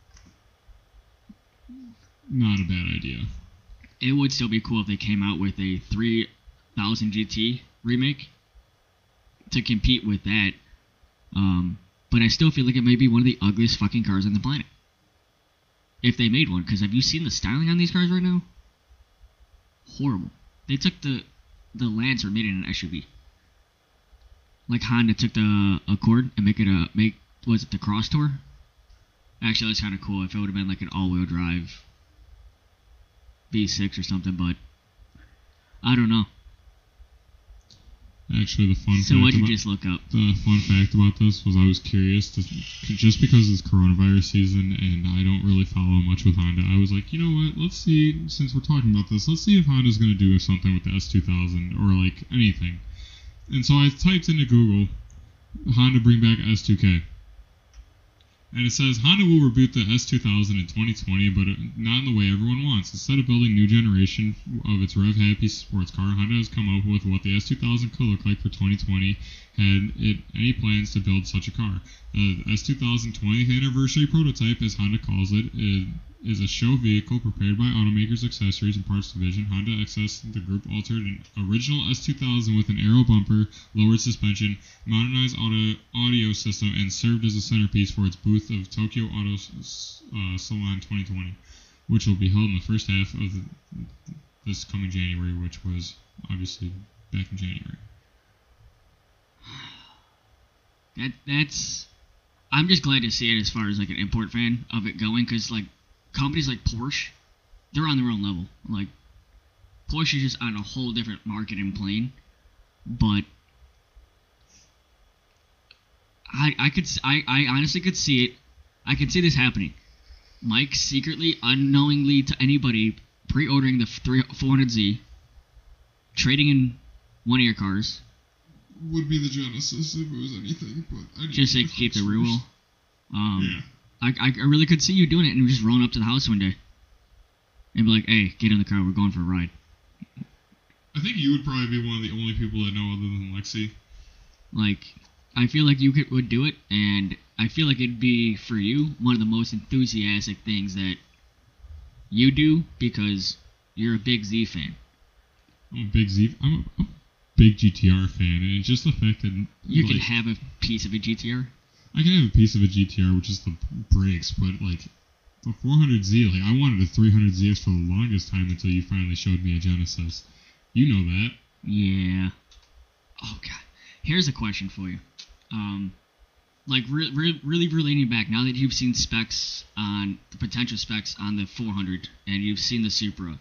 not a bad idea. It would still be cool if they came out with a 3000 GT remake to compete with that. But I still feel like it may be one of the ugliest fucking cars on the planet. If they made one, because have you seen the styling on these cars right now? Horrible. They took the Lancer and made it an SUV. Like Honda took the Accord and was it the Cross Tour? Actually, that's kind of cool if it would have been like an all-wheel drive V6 or something, but I don't know. Actually, the fun So fact what'd you about, just look up? The fun fact about this was I was curious, just because it's coronavirus season and I don't really follow much with Honda, I was like, you know what, let's see, since we're talking about this, let's see if Honda's going to do something with the S2000 or like anything. And so I typed into Google, Honda bring back S2K. And it says, Honda will reboot the S2000 in 2020, but not in the way everyone wants. Instead of building new generation of its rev-happy sports car, Honda has come up with what the S2000 could look like for 2020, had it any plans to build such a car. The S2000 20th anniversary prototype, as Honda calls it, is a show vehicle prepared by Automakers Accessories and Parts Division. Honda accessed the group altered an original S2000 with an aero bumper, lowered suspension, modernized audio system, and served as a centerpiece for its booth of Tokyo Auto Salon 2020, which will be held in the first half of this coming January, which was obviously back in January. That's. I'm just glad to see it as far as like an import fan of it going, because like companies like Porsche, they're on their own level. Like Porsche is just on a whole different market and plane, but I honestly could see it. I could see this happening. Mike secretly, unknowingly to anybody, pre-ordering the 400Z, trading in one of your cars. Would be the Genesis if it was anything, but I just say keep the rear wheel. Yeah. I really could see you doing it and just rolling up to the house one day and be like, "Hey, get in the car, we're going for a ride." I think you would probably be one of the only people that know other than Lexi. Like, I feel like you would do it, and I feel like it'd be for you one of the most enthusiastic things that you do because you're a big Z fan. I'm a big big GTR fan, and it's just the fact that you can have a piece of a GTR. I can have a piece of a GTR, which is the brakes, but like the 400Z, like I wanted a 300ZX for the longest time until you finally showed me a Genesis. You know that. Yeah. Oh god. Here's a question for you. Like really relating back, now that you've seen specs on the potential specs on the 400 and you've seen the Supra,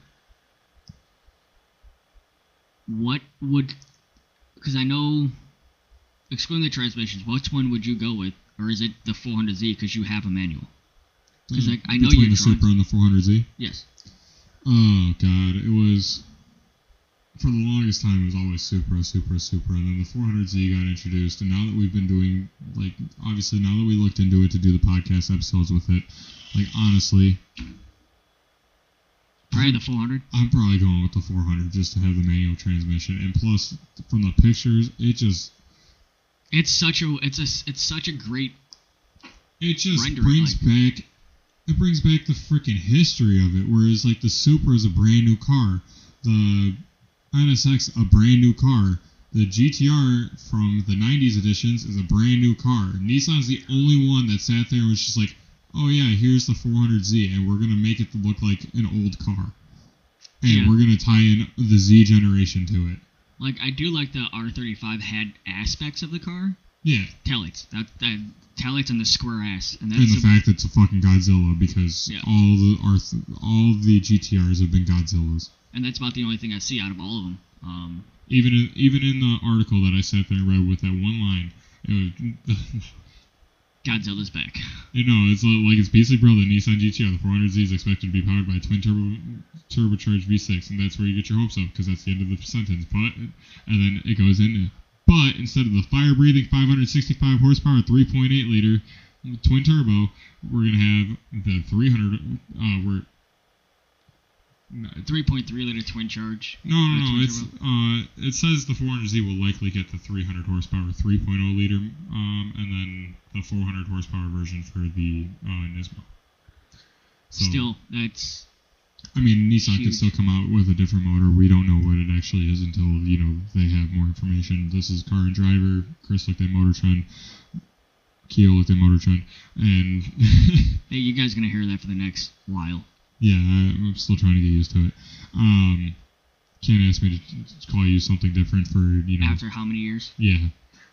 what would, because I know, excluding the transmissions, which one would you go with? Or is it the 400Z because you have a manual? Because like, I know between you're the Supra and the 400Z? Yes. Oh god, it was, for the longest time it was always Supra, and then the 400Z got introduced, and now that we've been doing, like, obviously now that we looked into it to do the podcast episodes with it, like, honestly, probably the 400? I'm probably going with the 400 just to have the manual transmission, and plus, from the pictures, it just... It's such a great... It just brings back... It brings back the freaking history of it, whereas, like, the Supra is a brand new car, the NSX a brand new car, the GTR from the 90s editions is a brand new car. Nissan's the only one that sat there and was just like, oh yeah, here's the 400Z, and we're gonna make it look like an old car, and Yeah. we're gonna tie in the Z generation to it. Like, I do like the R35 had aspects of the car. Yeah, Taillights. That taillights and the square ass. And and the fact it's a fucking Godzilla because Yeah. all the GTRs have been Godzillas. And that's about the only thing I see out of all of them. Even in the article that I sat there and read with that one line, it was, Godzilla's back. it's like it's basically bro, the Nissan GTR, the 400Z is expected to be powered by a twin turbocharged V6, and that's where you get your hopes up because that's the end of the sentence. But and then it goes in. But instead of the fire-breathing 565 horsepower 3.8 liter twin turbo, we're gonna have the 300. 3.3 liter twin charge. No. Twin It's turbo. it says the 400Z will likely get the 300 horsepower 3.0 liter, and then the 400 horsepower version for the Nismo. So, Still, that's I mean, Nissan could huge. still come out with a different motor. We don't know what it actually is until they have more information. This is Car and Driver. Chris looked at Motor Trend. Kia looked at Motor Trend, and hey, you guys gonna hear that for the next while. yeah, I'm still trying to get used to it. Can't ask me to call you something different for After how many years? Yeah.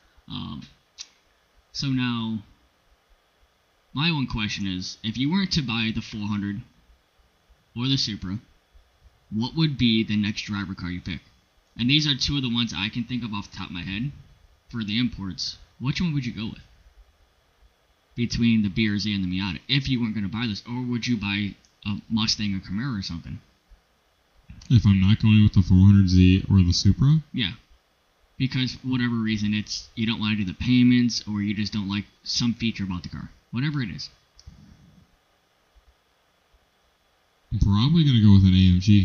So now, my one question is, if you weren't to buy the 400 or the Supra, what would be the next driver car you pick? And these are two of the ones I can think of off the top of my head for the imports. Which one would you go with? Between the BRZ and the Miata, if you weren't going to buy this, or would you buy a Mustang or Camaro or something? If I'm not going with the 400Z or the Supra, Yeah. Because for whatever reason, it's you don't want to do the payments, or you just don't like some feature about the car. Whatever it is. I'm probably going to go with an AMG.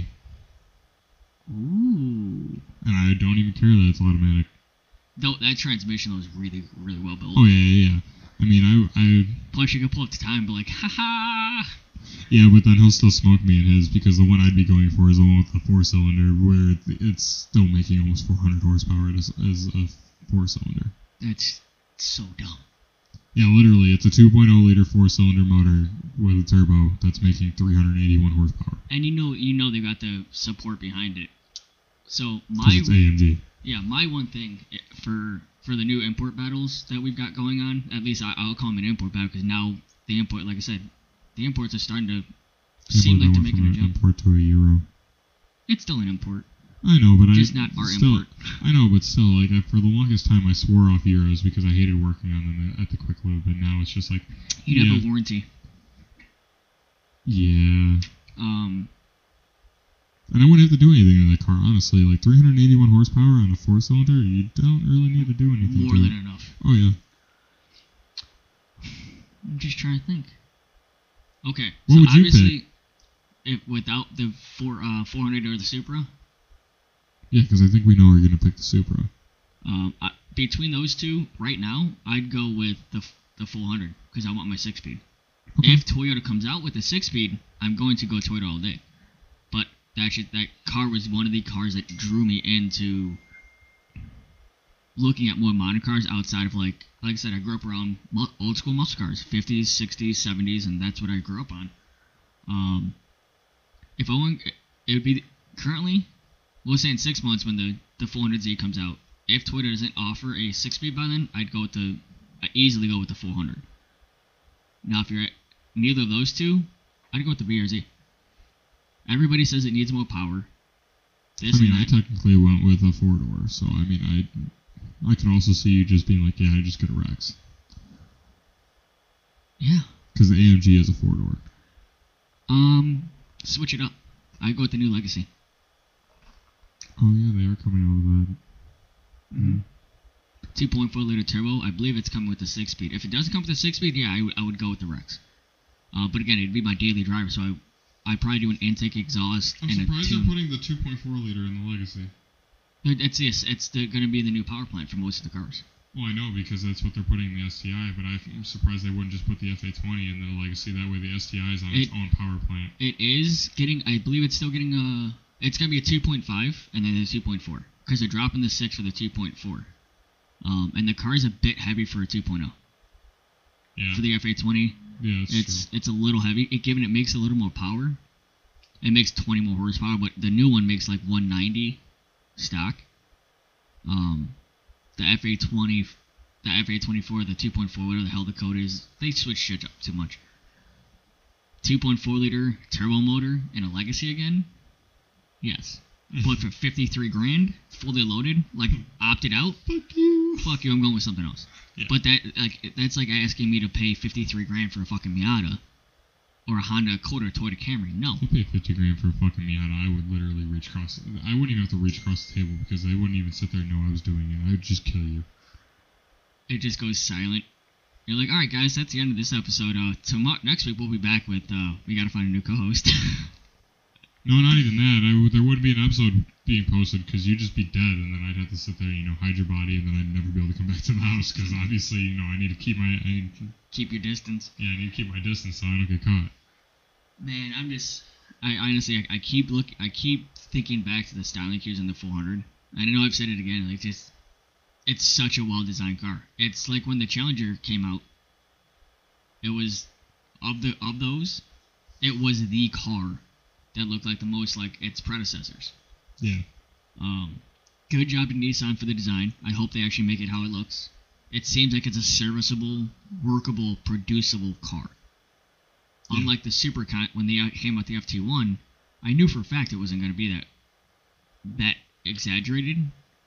Ooh. And I don't even care that it's automatic. Though that transmission was really, really well built. Oh, yeah. I mean, I Plus, you could pull up the time and be like, haha! yeah, but then he'll still smoke me in his because the one I'd be going for is the one with the 4-cylinder where it's still making almost 400 horsepower as a 4-cylinder. That's so dumb. Yeah, literally, it's a 2.0 liter 4-cylinder motor with a turbo that's making 381 horsepower. And you know they got the support behind it. So Because it's AMG. yeah, my one thing for the new import battles that we've got going on, at least I'll call them an import battle because now the import, like I said, the imports are starting to seem like they're making a jump. Import to a Euro. It's still an import. I know, but Just not our still, import. I know, but still, like for the longest time, I swore off Euros because I hated working on them at the Quick Lube, but now it's just like, You'd have a warranty. Yeah. And I wouldn't have to do anything to the car, honestly. Like 381 horsepower on a 4-cylinder, you don't really need to do anything More to than it. enough. Oh yeah. I'm just trying to think. Okay, What so would you obviously, if without the 400 or the Supra, Yeah, because I think we know we're gonna pick the Supra. between those two, right now, I'd go with the 400 because I want my 6-speed. Okay. If Toyota comes out with a 6-speed, I'm going to go Toyota all day. But that car was one of the cars that drew me into looking at more modern cars outside of like I said, I grew up around old school muscle cars, 50s, 60s, 70s, and that's what I grew up on. If I want, it would be currently, we'll say in 6 months when the 400Z comes out. If Toyota doesn't offer a 6-speed by then, I'd easily go with the 400. Now, if you're at neither of those two, I'd go with the BRZ. Everybody says it needs more power. I technically went with a 4-door, so I mean, I could also see you just being like, yeah, I just get a Rex. Yeah. Because the AMG is a 4-door. Switch it up. I'd go with the new Legacy. Oh yeah, they are coming out with that. Mm-hmm. 2.4 liter turbo. I believe it's coming with the 6-speed. If it doesn't come with the 6-speed, yeah, I would go with the Rex. But again, it'd be my daily driver, so I'd probably do an intake exhaust. I'm surprised they're putting the 2.4 liter in the Legacy. It's going to be the new power plant for most of the cars. Well, I know because that's what they're putting in the STI, but I'm surprised they wouldn't just put the FA20 in the Legacy. That way the STI is on its own power plant. It is getting, I believe it's still getting it's going to be a 2.5 and then a 2.4 because they're dropping the 6 for the 2.4. And the car is a bit heavy for a 2.0. Yeah. for the F820. Yeah, It's a little heavy. It makes a little more power. It makes 20 more horsepower, but the new one makes like 190 stock. The F820, the F824, the 2.4, whatever the hell the code is, they switch shit up too much. 2.4 liter turbo motor and a Legacy again? Yes. But for 53 grand, fully loaded, like opted out, fuck you, I'm going with something else. Yeah. But that's like asking me to pay 53 grand for a fucking Miata or a Honda Accord or a Toyota Camry. No. If you pay 50 grand for a fucking Miata, I would literally reach across. I wouldn't even have to reach across the table because they wouldn't even sit there and know I was doing it. I would just kill you. It just goes silent. You're like, all right, guys, that's the end of this episode. Next week we'll be back with. We gotta find a new co-host. No, not even that. There wouldn't be an episode being posted because you'd just be dead, and then I'd have to sit there, hide your body, and then I'd never be able to come back to the house because obviously, I need to keep keep your distance. Yeah, I need to keep my distance so I don't get caught. Man, I honestly, I keep thinking back to the styling cues in the 400. I know I've said it again. Like, it's such a well-designed car. It's like when the Challenger came out. It was of those, it was the car that looked like the most like its predecessors. Yeah. Good job to Nissan for the design. I hope they actually make it how it looks. It seems like it's a serviceable, workable, producible car. Yeah. Unlike the Supercut, when they came out the FT1, I knew for a fact it wasn't going to be that exaggerated.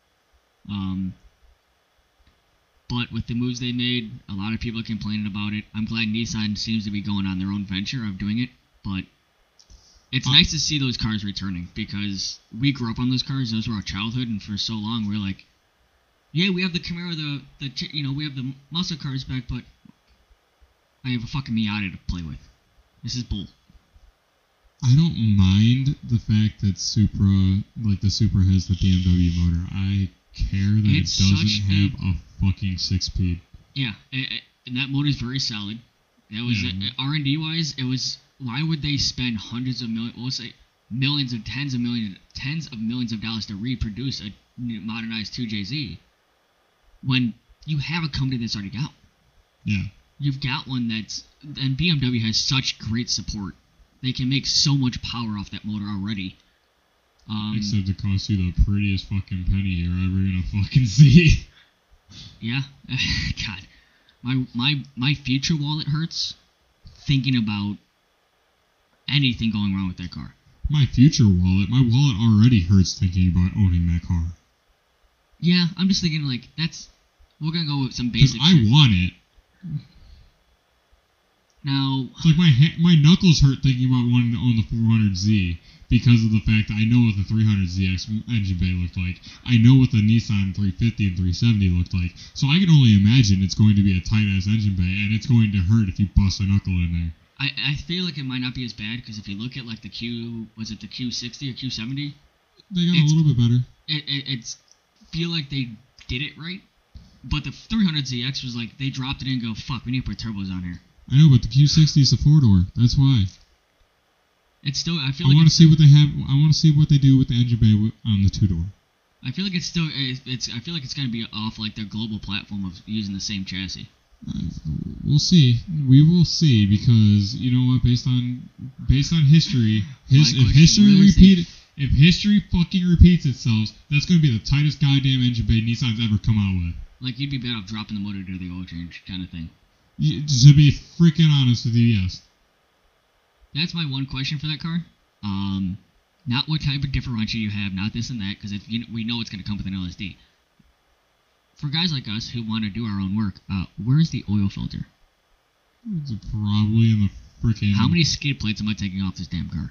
But with the moves they made, a lot of people are complaining about it. I'm glad Nissan seems to be going on their own venture of doing it, but it's nice to see those cars returning because we grew up on those cars. Those were our childhood, and for so long we were like, yeah, we have the Camaro, we have the muscle cars back, but I have a fucking Miata to play with. This is bull. I don't mind the fact that the Supra has the BMW motor. I care that it doesn't have a fucking 6-speed. Yeah, and that motor is very solid. That was R&D wise, it was. Why would they spend hundreds of millions, we'll say millions of tens of millions of dollars to reproduce a modernized 2JZ when you have a company that's already got? Yeah. You've got one and BMW has such great support. They can make so much power off that motor already. Except it costs you the prettiest fucking penny you're ever gonna fucking see. Yeah. God. My future wallet hurts thinking about anything going wrong with that car. My wallet already hurts thinking about owning that car. Yeah, I'm just thinking like we're gonna go with some basic. I want it. Now, it's like my knuckles hurt thinking about wanting to own the 400Z because of the fact that I know what the 300ZX engine bay looked like. I know what the Nissan 350 and 370 looked like. So I can only imagine it's going to be a tight-ass engine bay, and it's going to hurt if you bust a knuckle in there. I feel like it might not be as bad because if you look at like the was it the Q60 or Q70? They got a little bit better. It's feel like they did it right, but the 300ZX was like they dropped it in and go, fuck, we need to put turbos on here. I know, but the Q60 is a 4-door. That's why. It's still. I want to see what they have. I want to see what they do with the engine bay on the 2-door. I feel like it's still. I feel like it's going to be off like their global platform of using the same chassis. We'll see. We will see because you know what? Based on history, if history fucking repeats itself, that's going to be the tightest goddamn engine bay Nissan's ever come out with. Like you'd be better off dropping the motor to the oil change kind of thing. To be freaking honest with you, yes. That's my one question for that car. Not what type of differential you have, not this and that, because we know it's going to come with an LSD. For guys like us who want to do our own work, where's the oil filter? It's probably in the freaking... How many skid plates am I taking off this damn car?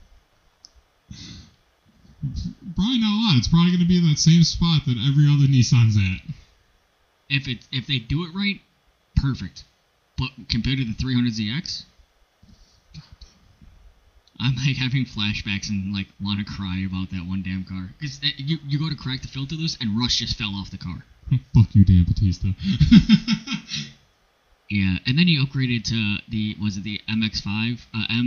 Probably not a lot. It's probably going to be in that same spot that every other Nissan's at. If they do it right, perfect. But compared to the 300ZX, I'm like having flashbacks and like want to cry about that one damn car. Because you go to crack the filter loose and rust just fell off the car. Fuck you, Dan Batista. Yeah, and then you upgraded to the MX-5,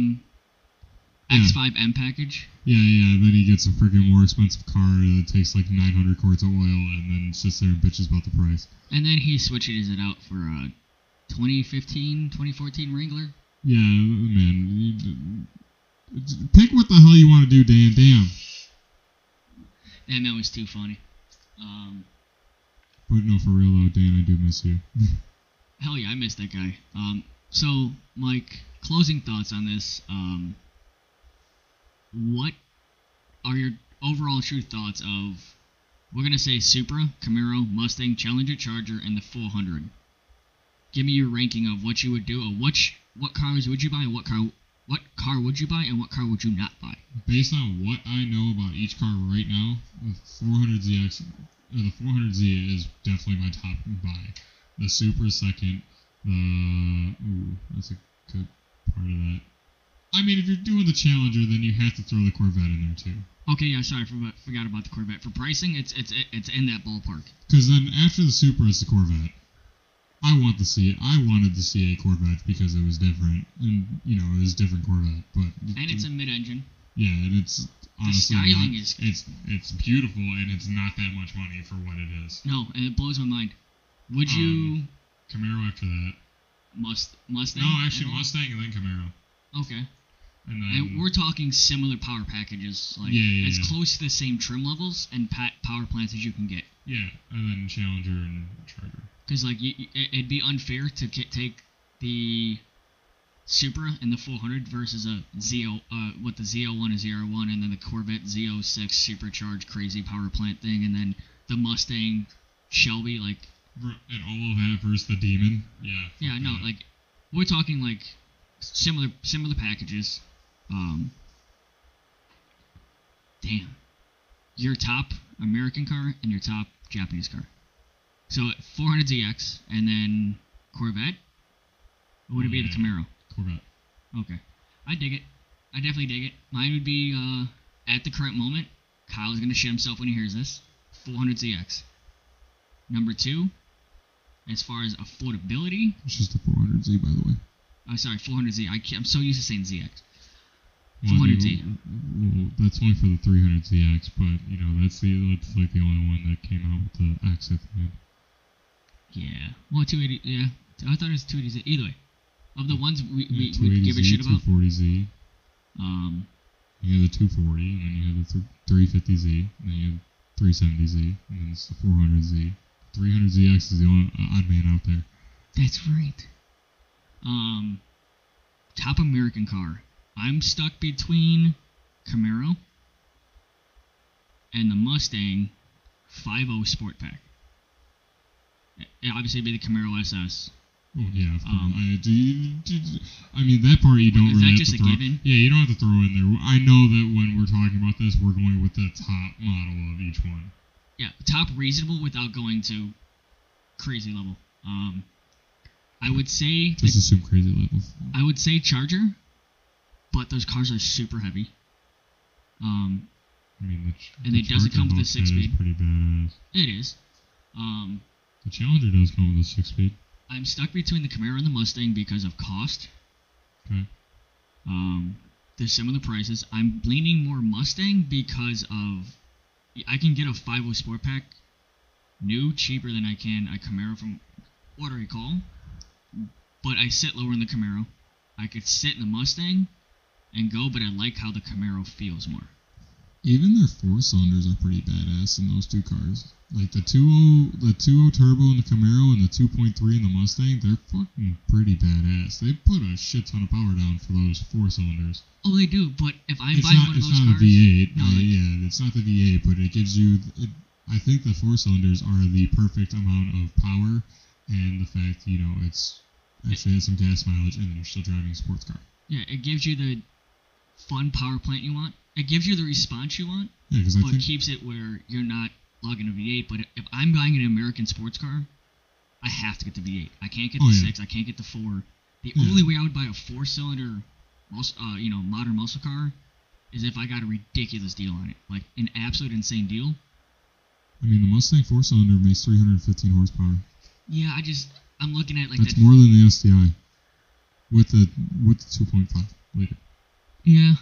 X5M package? Yeah, then he gets a freaking more expensive car that takes like 900 quarts of oil and then sits there and bitches about the price. And then he switches it out for 2015, 2014 Wrangler. Yeah, man. Pick what the hell you want to do, Dan. Damn. That man was too funny. But no, for real though, Dan, I do miss you. Hell yeah, I miss that guy. So, Mike, closing thoughts on this. What are your overall true thoughts of, we're going to say Supra, Camaro, Mustang, Challenger, Charger, and the 400? Give me your ranking of what you would do, or what cars would you buy, and what car would you buy, and what car would you not buy? Based on what I know about each car right now, the 400ZX, the 400Z is definitely my top buy. The Supra is second. That's a good part of that. I mean, if you're doing the Challenger, then you have to throw the Corvette in there too. Okay, yeah, sorry, forgot about the Corvette. For pricing, it's in that ballpark. Because then after the Supra, it's the Corvette. I wanted to see a Corvette because it was different, and it was a different Corvette. And it's a mid-engine. Yeah, and it's honestly the styling is it's beautiful, and it's not that much money for what it is. No, and it blows my mind. Would you Camaro after that? Mustang? No, actually Mustang and then Camaro. Okay. And we're talking similar power packages, like it's close to the same trim levels and power plants as you can get. Yeah, and then Challenger and Charger. Because it'd be unfair to take the Supra and the 400 versus a the Z01 and ZR1, and then the Corvette Z06 supercharged crazy power plant thing, and then the Mustang Shelby and all of that versus the Demon. Yeah. Yeah, no, we're talking similar packages. Damn. Your top American car and your top Japanese car. So 400ZX and then Corvette? Or would it be the Camaro? Corvette. Okay. I dig it. I definitely dig it. Mine would be, at the current moment, Kyle's going to shit himself when he hears this, 400ZX. Number 2, as far as affordability... It's just a 400Z, by the way. Oh, sorry, 400Z. I'm so used to saying ZX. Well, 400Z. Well, that's only for the 300ZX, but, that's the only one that came out with the X at the end. Yeah. Well, 280, yeah. I thought it was 280Z. Either way. Of the ones we give a shit about. 240Z. You have the 240, and then you have the 350Z, and then you have 370Z, and then it's the 400Z. 300ZX is the only odd man out there. That's right. Top American car. I'm stuck between Camaro and the Mustang 5.0 Sport Pack. Obviously, it'd be the Camaro SS. Oh yeah, of course. I mean, that part you don't really have to throw. Given? Yeah, you don't have to throw in there. I know that when we're talking about this, we're going with the top model of each one. Yeah, top reasonable without going to crazy level. I would say... Just assume crazy levels. I would say Charger, but those cars are super heavy. I mean, and it doesn't come with a 6-speed. Is pretty badass. It is. The Challenger does come with a 6-speed. I'm stuck between the Camaro and the Mustang because of cost. Okay. They're similar prices. I'm leaning more Mustang because of... I can get a 5.0 Sport Pack new cheaper than I can a Camaro from what I recall. But I sit lower in the Camaro. I could sit in the Mustang and go, but I like how the Camaro feels more. Even their 4-cylinders are pretty badass in those two cars. Like the 2.0 turbo in the Camaro and the 2.3 in the Mustang, they're fucking pretty badass. They put a shit ton of power down for those 4-cylinders. Oh, they do, but if I'm buying one of those cars... It's not a V8. No, yeah, it's not the V8, but it gives you... I think the 4-cylinders are the perfect amount of power, and the fact, it's actually has some gas mileage, and you're still driving a sports car. Yeah, it gives you the fun power plant you want. It gives you the response you want, but keeps it where you're not logging a V8. But if I'm buying an American sports car, I have to get the V8. I can't get the 6. I can't get the 4. The only way I would buy a 4-cylinder, modern muscle car, is if I got a ridiculous deal on it, like an absolute insane deal. I mean, the Mustang 4-cylinder makes 315 horsepower. Yeah, I'm looking at that's more than the STI with the 2.5 liter. Yeah.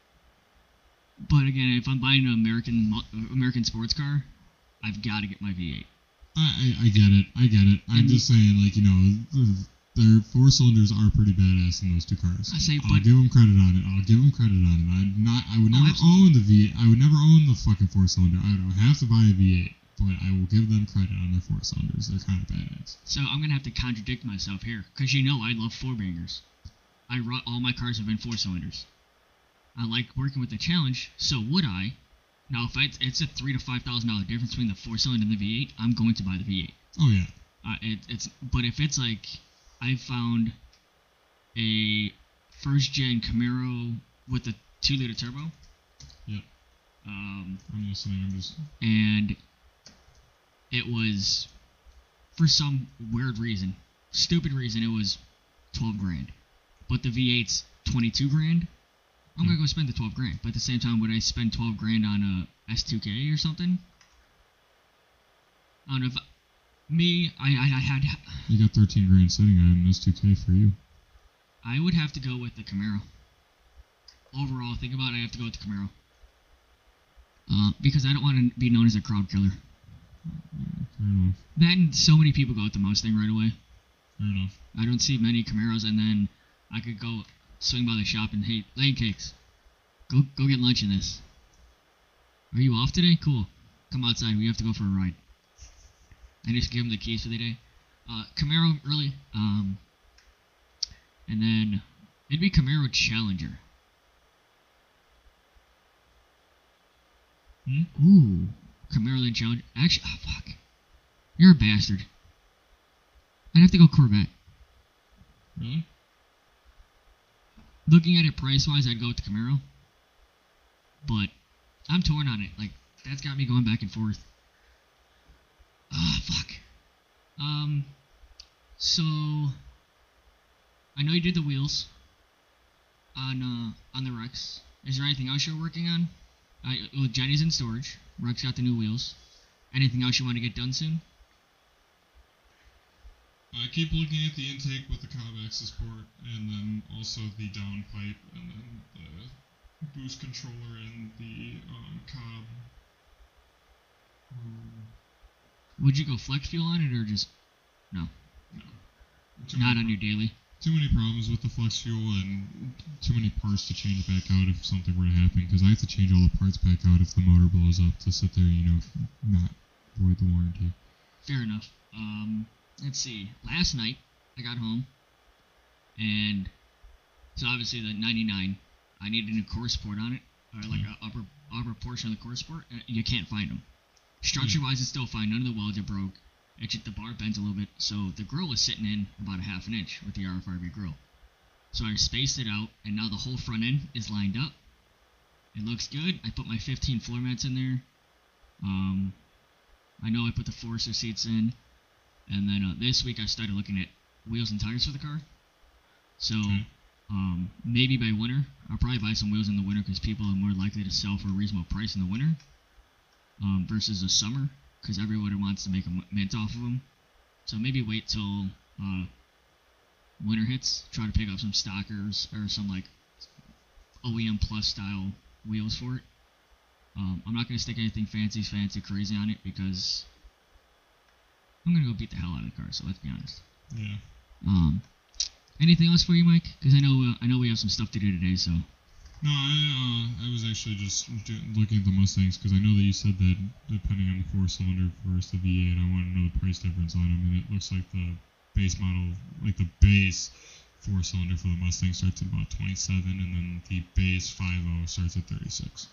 But again, if I'm buying an American sports car, I've got to get my V8. I get it. I'm just saying, their 4 cylinders are pretty badass in those two cars. I'll give them credit on it. I would never own the V8. I would never own the fucking 4 cylinder. I don't have to buy a V8, but I will give them credit on their 4 cylinders. They're kind of badass. So I'm gonna have to contradict myself here, because you know I love 4-bangers. All my cars have been 4 cylinders. I like working with the challenge, so would I? Now, if it's a $3,000 to $5,000 difference between the 4 cylinder and the V8, I'm going to buy the V8. Oh yeah. But if it's like I found a first gen Camaro with a 2-liter turbo. Yep. I'm listening. And it was, for some weird reason, stupid reason, it was $12,000. But the V8's $22,000. I'm gonna go spend the $12,000. But at the same time, would I spend $12,000 on a S2K or something? I don't know if I had. You got $13,000 sitting on an S2K for you. I would have to go with the Camaro. Overall, think about it, I have to go with the Camaro. Because I don't want to be known as a crowd killer. Fair enough. That and so many people go with the Mustang right away. Fair enough. I don't see many Camaros, and then I could go swing by the shop and, hey, Lane Cakes, go get lunch in this. Are you off today? Cool. Come outside. We have to go for a ride. I just give them the keys for the day. Camaro, really. And then it'd be Camaro Challenger. Ooh. Camaro then Challenger. Actually, fuck. You're a bastard. I'd have to go Corvette. Really? Looking at it price-wise, I'd go with the Camaro. But I'm torn on it. Like, that's got me going back and forth. Fuck. So I know you did the wheels on the Rex. Is there anything else you're working on? Well, Jenny's in storage. Rex got the new wheels. Anything else you want to get done soon? I keep looking at the intake with the Cobb Access port, and then also the downpipe, and then the boost controller and the Cobb. Would you go flex fuel on it, or just no? No. Not on your daily. Too many problems with the flex fuel, and too many parts to change back out if something were to happen. Because I have to change all the parts back out if the motor blows up to sit there, not void the warranty. Fair enough. Let's see. Last night I got home, and so obviously the 99, I needed a new core support on it, or like a upper portion of the core support. You can't find them. Structure-wise, it's still fine. None of the welds are broke. It's just the bar bends a little bit, so the grill is sitting in about a half an inch with the RFRB grill. So I spaced it out, and now the whole front end is lined up. It looks good. I put my 15 floor mats in there. I know I put the Forester seats in. And then this week I started looking at wheels and tires for the car. So maybe by winter, I'll probably buy some wheels in the winter because people are more likely to sell for a reasonable price in the winter versus the summer because everybody wants to make a mint off of them. So maybe wait till winter hits, try to pick up some stockers or some like OEM Plus style wheels for it. I'm not going to stick anything fancy crazy on it because I'm going to go beat the hell out of the car, so let's be honest. Yeah. Anything else for you, Mike? Because I know we have some stuff to do today, so. No, I was actually just looking at the Mustangs because I know that you said that depending on the 4-cylinder versus the V8, I want to know the price difference on them, and it looks like the base model, like the base 4-cylinder for the Mustang starts at about 27, and then the base 5.0 starts at 36.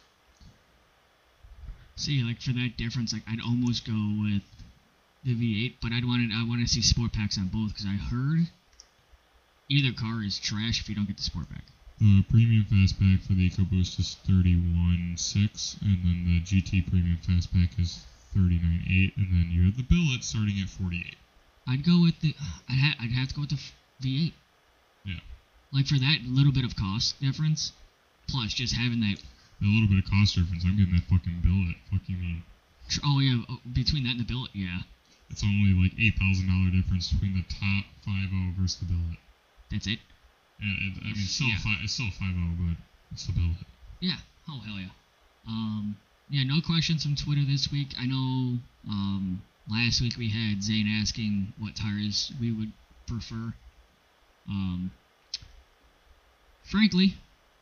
See, like for that difference, like I'd almost go with the V8, but I want to see sport packs on both because I heard either car is trash if you don't get the sport pack. The premium fastback for the EcoBoost is 31.6, and then the GT premium fastback is 39.8, and then you have the billet starting at 48. I'd go with the. I'd have to go with the V8. Yeah. Like for that little bit of cost difference, plus just having that. A little bit of cost difference. I'm getting that fucking billet. Fuck you mean? Oh yeah, between that and the billet, yeah. It's only like $8,000 difference between the top 5.0 versus the billet. That's it. Yeah, it's still 5.0, but it's the billet. Yeah. Oh hell yeah. Yeah. No questions from Twitter this week. I know. Last week we had Zane asking what tires we would prefer. Frankly,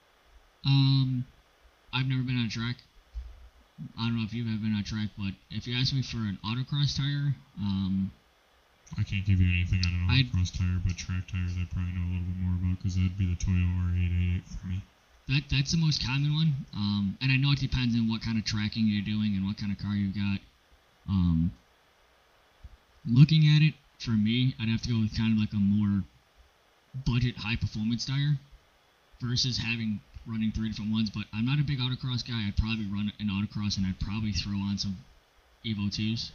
I've never been on a track. I don't know if you've ever been on a track, but if you ask me for an autocross tire, I can't give you anything on an autocross tire, but track tires I probably know a little bit more about because that'd be the Toyo R888 for me. That's the most common one, and I know it depends on what kind of tracking you're doing and what kind of car you've got. Looking at it, for me, I'd have to go with kind of like a more budget, high-performance tire versus running 3 different ones. But I'm not a big autocross guy. I'd probably run an autocross, and I'd probably throw on some Evo 2s.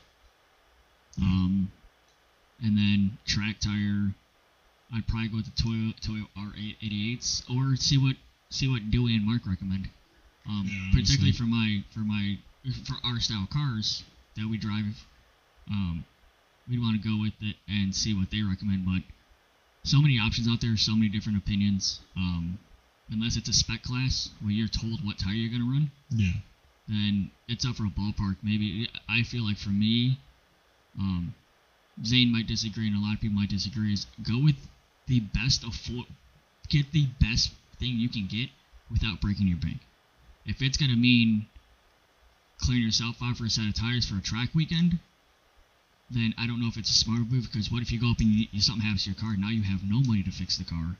And then track tire, I'd probably go with the Toyo R888s, or see what Dewey and Mark recommend. Particularly for our style cars that we drive, we'd want to go with it and see what they recommend. But so many options out there, so many different opinions. Unless it's a spec class where you're told what tire you're gonna run, then it's up for a ballpark. Maybe I feel like for me, Zane might disagree, and a lot of people might disagree. Is go with the best get the best thing you can get without breaking your bank. If it's gonna mean clearing yourself out for a set of tires for a track weekend, then I don't know if it's a smart move, because what if you go up and something happens to your car? Now you have no money to fix the car.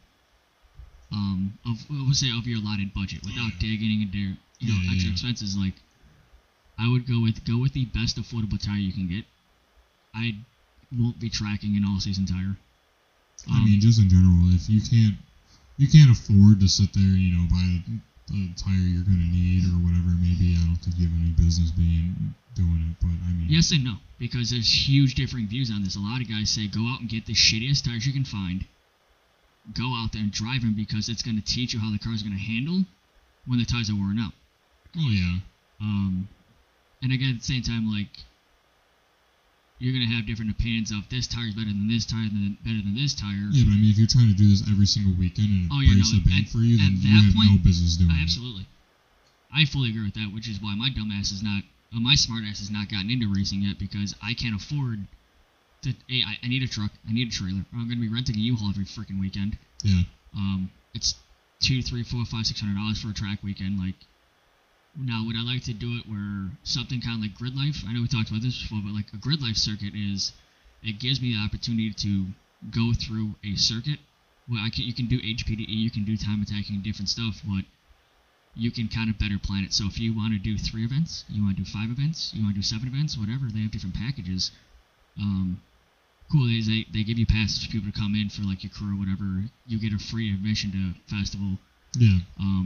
Of your allotted budget without digging into extra expenses. Like, I would go with the best affordable tire you can get. I won't be tracking an all-season tire. I mean, just in general, if you can't afford to sit there, buy the tire you're gonna need or whatever it may be, I don't think you have any business doing it. But I mean, yes and no, because there's huge differing views on this. A lot of guys say go out and get the shittiest tires you can find. Go out there and drive them, because it's going to teach you how the car's going to handle when the tires are worn out. Oh yeah. And again, at the same time, like, you're going to have different opinions of this tire's better than this tire, better than this tire. Yeah, but I mean, if you're trying to do this every single weekend and it breaks the bank for you, then you have no business doing it. Absolutely. I fully agree with that, which is why my my smart ass has not gotten into racing yet, because I can't afford to. I need a truck, I need a trailer, or I'm going to be renting a U-Haul every freaking weekend. Yeah. It's $200, $300, $400, $500, $600 for a track weekend. Like, now, would I like to do it where something kind of like Grid Life? I know we talked about this before, but like a Grid Life circuit it gives me the opportunity to go through a circuit where you can do HPDE, you can do time attacking, different stuff, but you can kind of better plan it. So if you want to do 3 events, you want to do 5 events, you want to do 7 events, whatever, they have different packages. Cool is they give you passes for people to come in for like your crew or whatever. You get a free admission to festival. Yeah.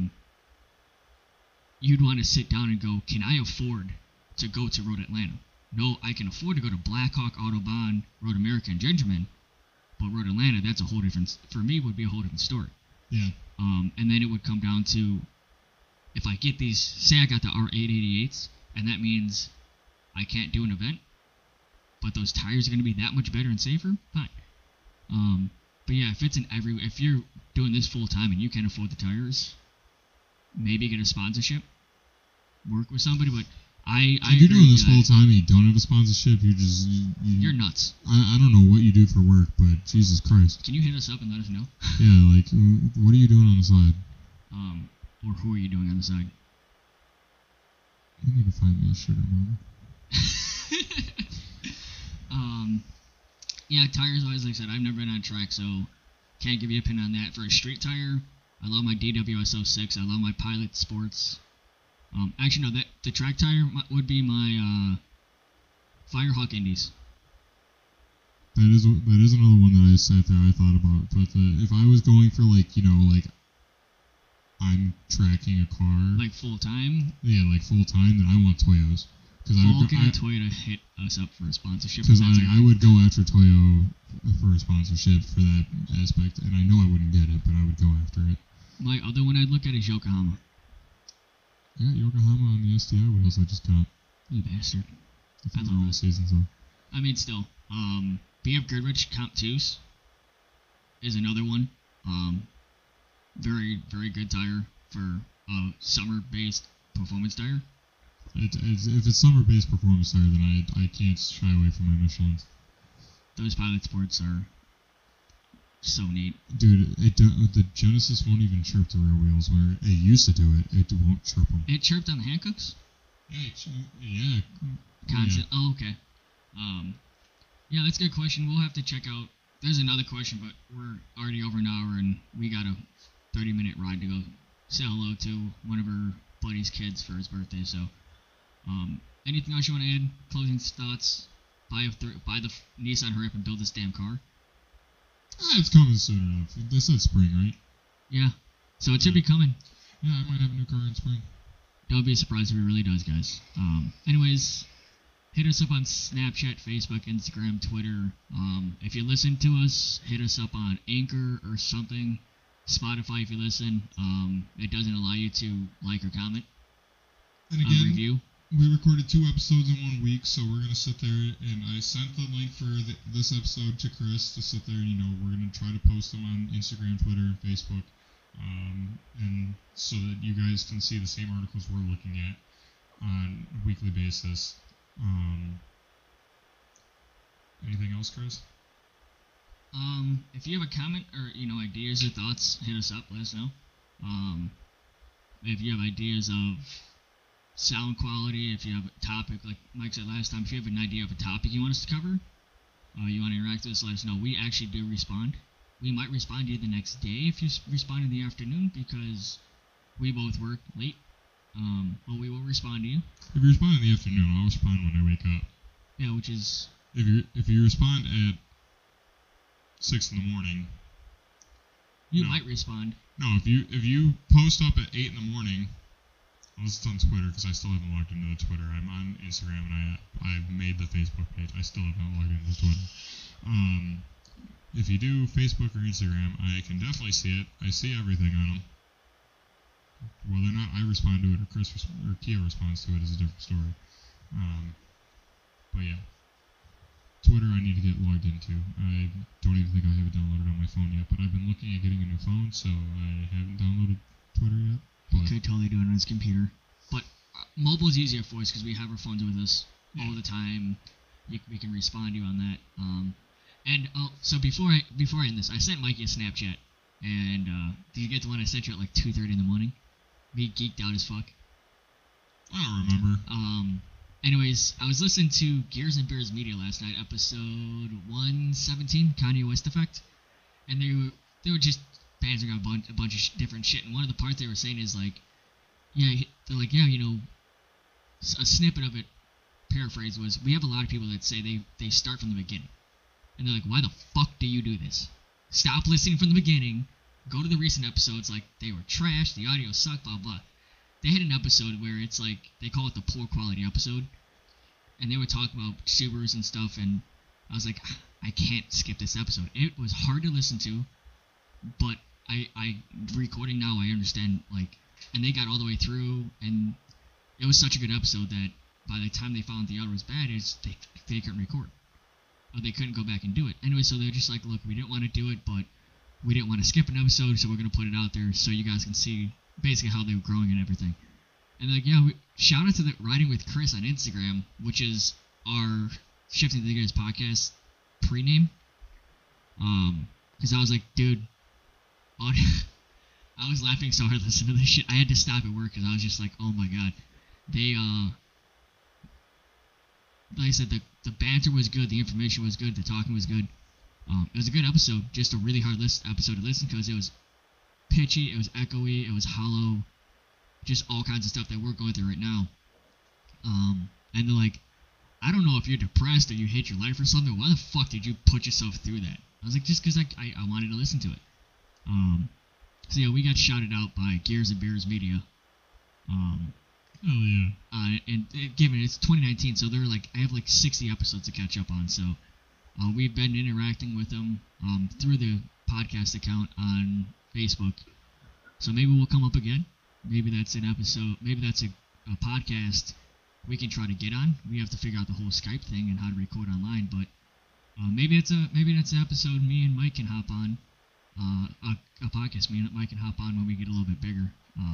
You'd want to sit down and go, can I afford to go to Road Atlanta? No, I can afford to go to Blackhawk, Autobahn, Road America, and Gingerman, but Road Atlanta, that's a whole different, for me, would be a whole different story. Yeah. And then it would come down to, if I get these, say I got the R888s, and that means I can't do an event, but those tires are going to be that much better and safer, fine. But yeah, if you're doing this full time and you can't afford the tires, maybe get a sponsorship, work with somebody. But if you're doing this full time and you don't have a sponsorship, you're nuts. I don't know what you do for work, but Jesus Christ. Can you hit us up and let us know? Yeah, like, what are you doing on the side? Or who are you doing on the side? You need to find me a sugar mama. Yeah, tires wise, like I said, I've never been on track, so can't give you a pin on that. For a street tire, I love my DWS 06. I love my Pilot Sports. Actually, no, the track tire would be my Firehawk Indies. That is another one that I sat there I thought about. But if I was going for like I'm tracking a car like full time. Yeah, like full time. Then I want Toyos. Vulcan and Toyota hit us up for a sponsorship. Because I would go after Toyo for a sponsorship for that aspect, and I know I wouldn't get it, but I would go after it. My other one I'd look at is Yokohama. Yeah, Yokohama on the STI wheels I just got. You bastard. I love all seasons though. I mean, still, BF Goodrich Comp 2s is another one. Very, very good tire for a summer-based performance tire. If it's summer-based performance tire, then I can't shy away from my Michelins. Those Pilot Sports are So neat. Dude, the Genesis won't even chirp the rear wheels, where it used to do it. It won't chirp them. It chirped on the Hancocks? Yeah. Constant. Yeah. Oh, okay. Yeah, that's a good question. We'll have to check out. There's another question, but we're already over an hour, and we got a 30-minute ride to go say hello to one of our buddy's kids for his birthday. So, anything else you want to add? Closing thoughts? Buy the Nissan, hurry up and build this damn car. It's coming soon enough. They said spring, right? Yeah. So it should be coming. Yeah, I might have a new car in spring. Don't be surprised if it really does, guys. Anyways, hit us up on Snapchat, Facebook, Instagram, Twitter. If you listen to us, hit us up on Anchor or something. Spotify if you listen. It doesn't allow you to like or comment. And again, review. We recorded 2 episodes in 1 week, so we're going to sit there, and I sent the link for this episode to Chris to sit there, and, we're going to try to post them on Instagram, Twitter, and Facebook, and so that you guys can see the same articles we're looking at on a weekly basis. Anything else, Chris? If you have a comment or, ideas or thoughts, hit us up, let us know. If you have ideas of sound quality, if you have a topic, like Mike said last time, if you have an idea of a topic you want us to cover, you want to interact with us, let us know. We actually do respond. We might respond to you the next day if you respond in the afternoon, because we both work late. But we will respond to you. If you respond in the afternoon, I'll respond when I wake up. Yeah, which is... If you respond at 6 in the morning... You might respond. No, if you post up at 8 in the morning... Unless it's on Twitter, because I still haven't logged into the Twitter. I'm on Instagram, and I made the Facebook page. I still haven't logged into Twitter. If you do Facebook or Instagram, I can definitely see it. I see everything on them. Whether or not I respond to it or Chris or Kia responds to it is a different story. But yeah, Twitter I need to get logged into. I don't even think I have it downloaded on my phone yet, but I've been looking at getting a new phone, so I haven't downloaded Twitter yet. He could totally do it on his computer. But mobile is easier for us because we have our phones with us all the time. We can respond to you on that. So before I end this, I sent Mikey a Snapchat. And do you get the one I sent you at like 2:30 in the morning? Me geeked out as fuck. I don't remember. Anyways, I was listening to Gears and Beers Media last night, episode 117, Kanye West Effect. And they were just bantering on a bunch of different shit, and one of the parts they were saying is like, a snippet of it, paraphrase, was, we have a lot of people that say they start from the beginning, and they're like, why the fuck do you do this? Stop listening from the beginning, go to the recent episodes, like, they were trash, the audio sucked, blah blah. They had an episode where it's like, they call it the poor quality episode, and they would talk about Subarus and stuff, and I was like, I can't skip this episode. It was hard to listen to, but I recording now, I understand, like, and they got all the way through, and it was such a good episode that by the time they found the audio was bad, they couldn't record. Or they couldn't go back and do it. Anyway, so they're just like, look, we didn't want to do it, but we didn't want to skip an episode, so we're going to put it out there so you guys can see basically how they were growing and everything. And like, yeah, shout out to the Riding with Chris on Instagram, which is our Shifting the Gears podcast pre-name. Because I was like, dude, I was laughing so hard listening to this shit. I had to stop at work because I was just like, oh my god. They, like I said, the banter was good, the information was good, the talking was good. It was a good episode, just a really hard episode to listen because it was pitchy, it was echoey, it was hollow, just all kinds of stuff that we're going through right now. And they're like, I don't know if you're depressed or you hate your life or something. Why the fuck did you put yourself through that? I was like, just because I wanted to listen to it. So yeah, we got shouted out by Gears and Beers Media. Oh yeah. And given it's 2019, so they're like, I have like 60 episodes to catch up on. So we've been interacting with them through the podcast account on Facebook. So maybe we'll come up again. Maybe that's an episode. Maybe that's a podcast we can try to get on. We have to figure out the whole Skype thing and how to record online. But maybe that's an episode me and Mike can hop on. A podcast me and Mike can hop on when we get a little bit bigger.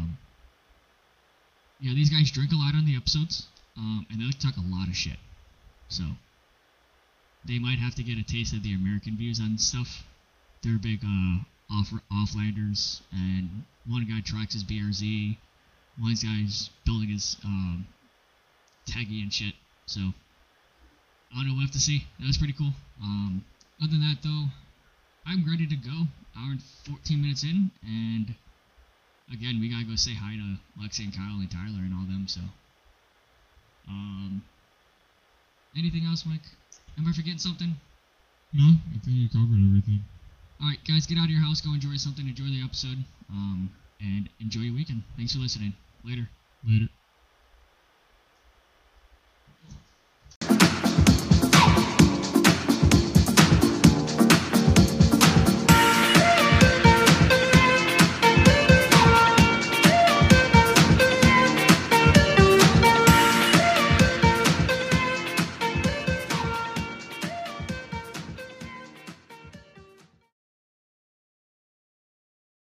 Yeah, these guys drink a lot on the episodes, and they like to talk a lot of shit. So they might have to get a taste of the American views on stuff they're big offlanders, and one guy tracks his BRZ, one guy's building his Taggy and shit. So I don't know, we'll have to see. That was pretty cool. Other than that, though, I'm ready to go. Hour and 14 minutes in, and again, we gotta go say hi to Lexi and Kyle and Tyler and all them. So, anything else, Mike? Am I forgetting something? No, I think you covered everything. All right, guys, get out of your house, go enjoy something, enjoy the episode, and enjoy your weekend. Thanks for listening. Later. Later.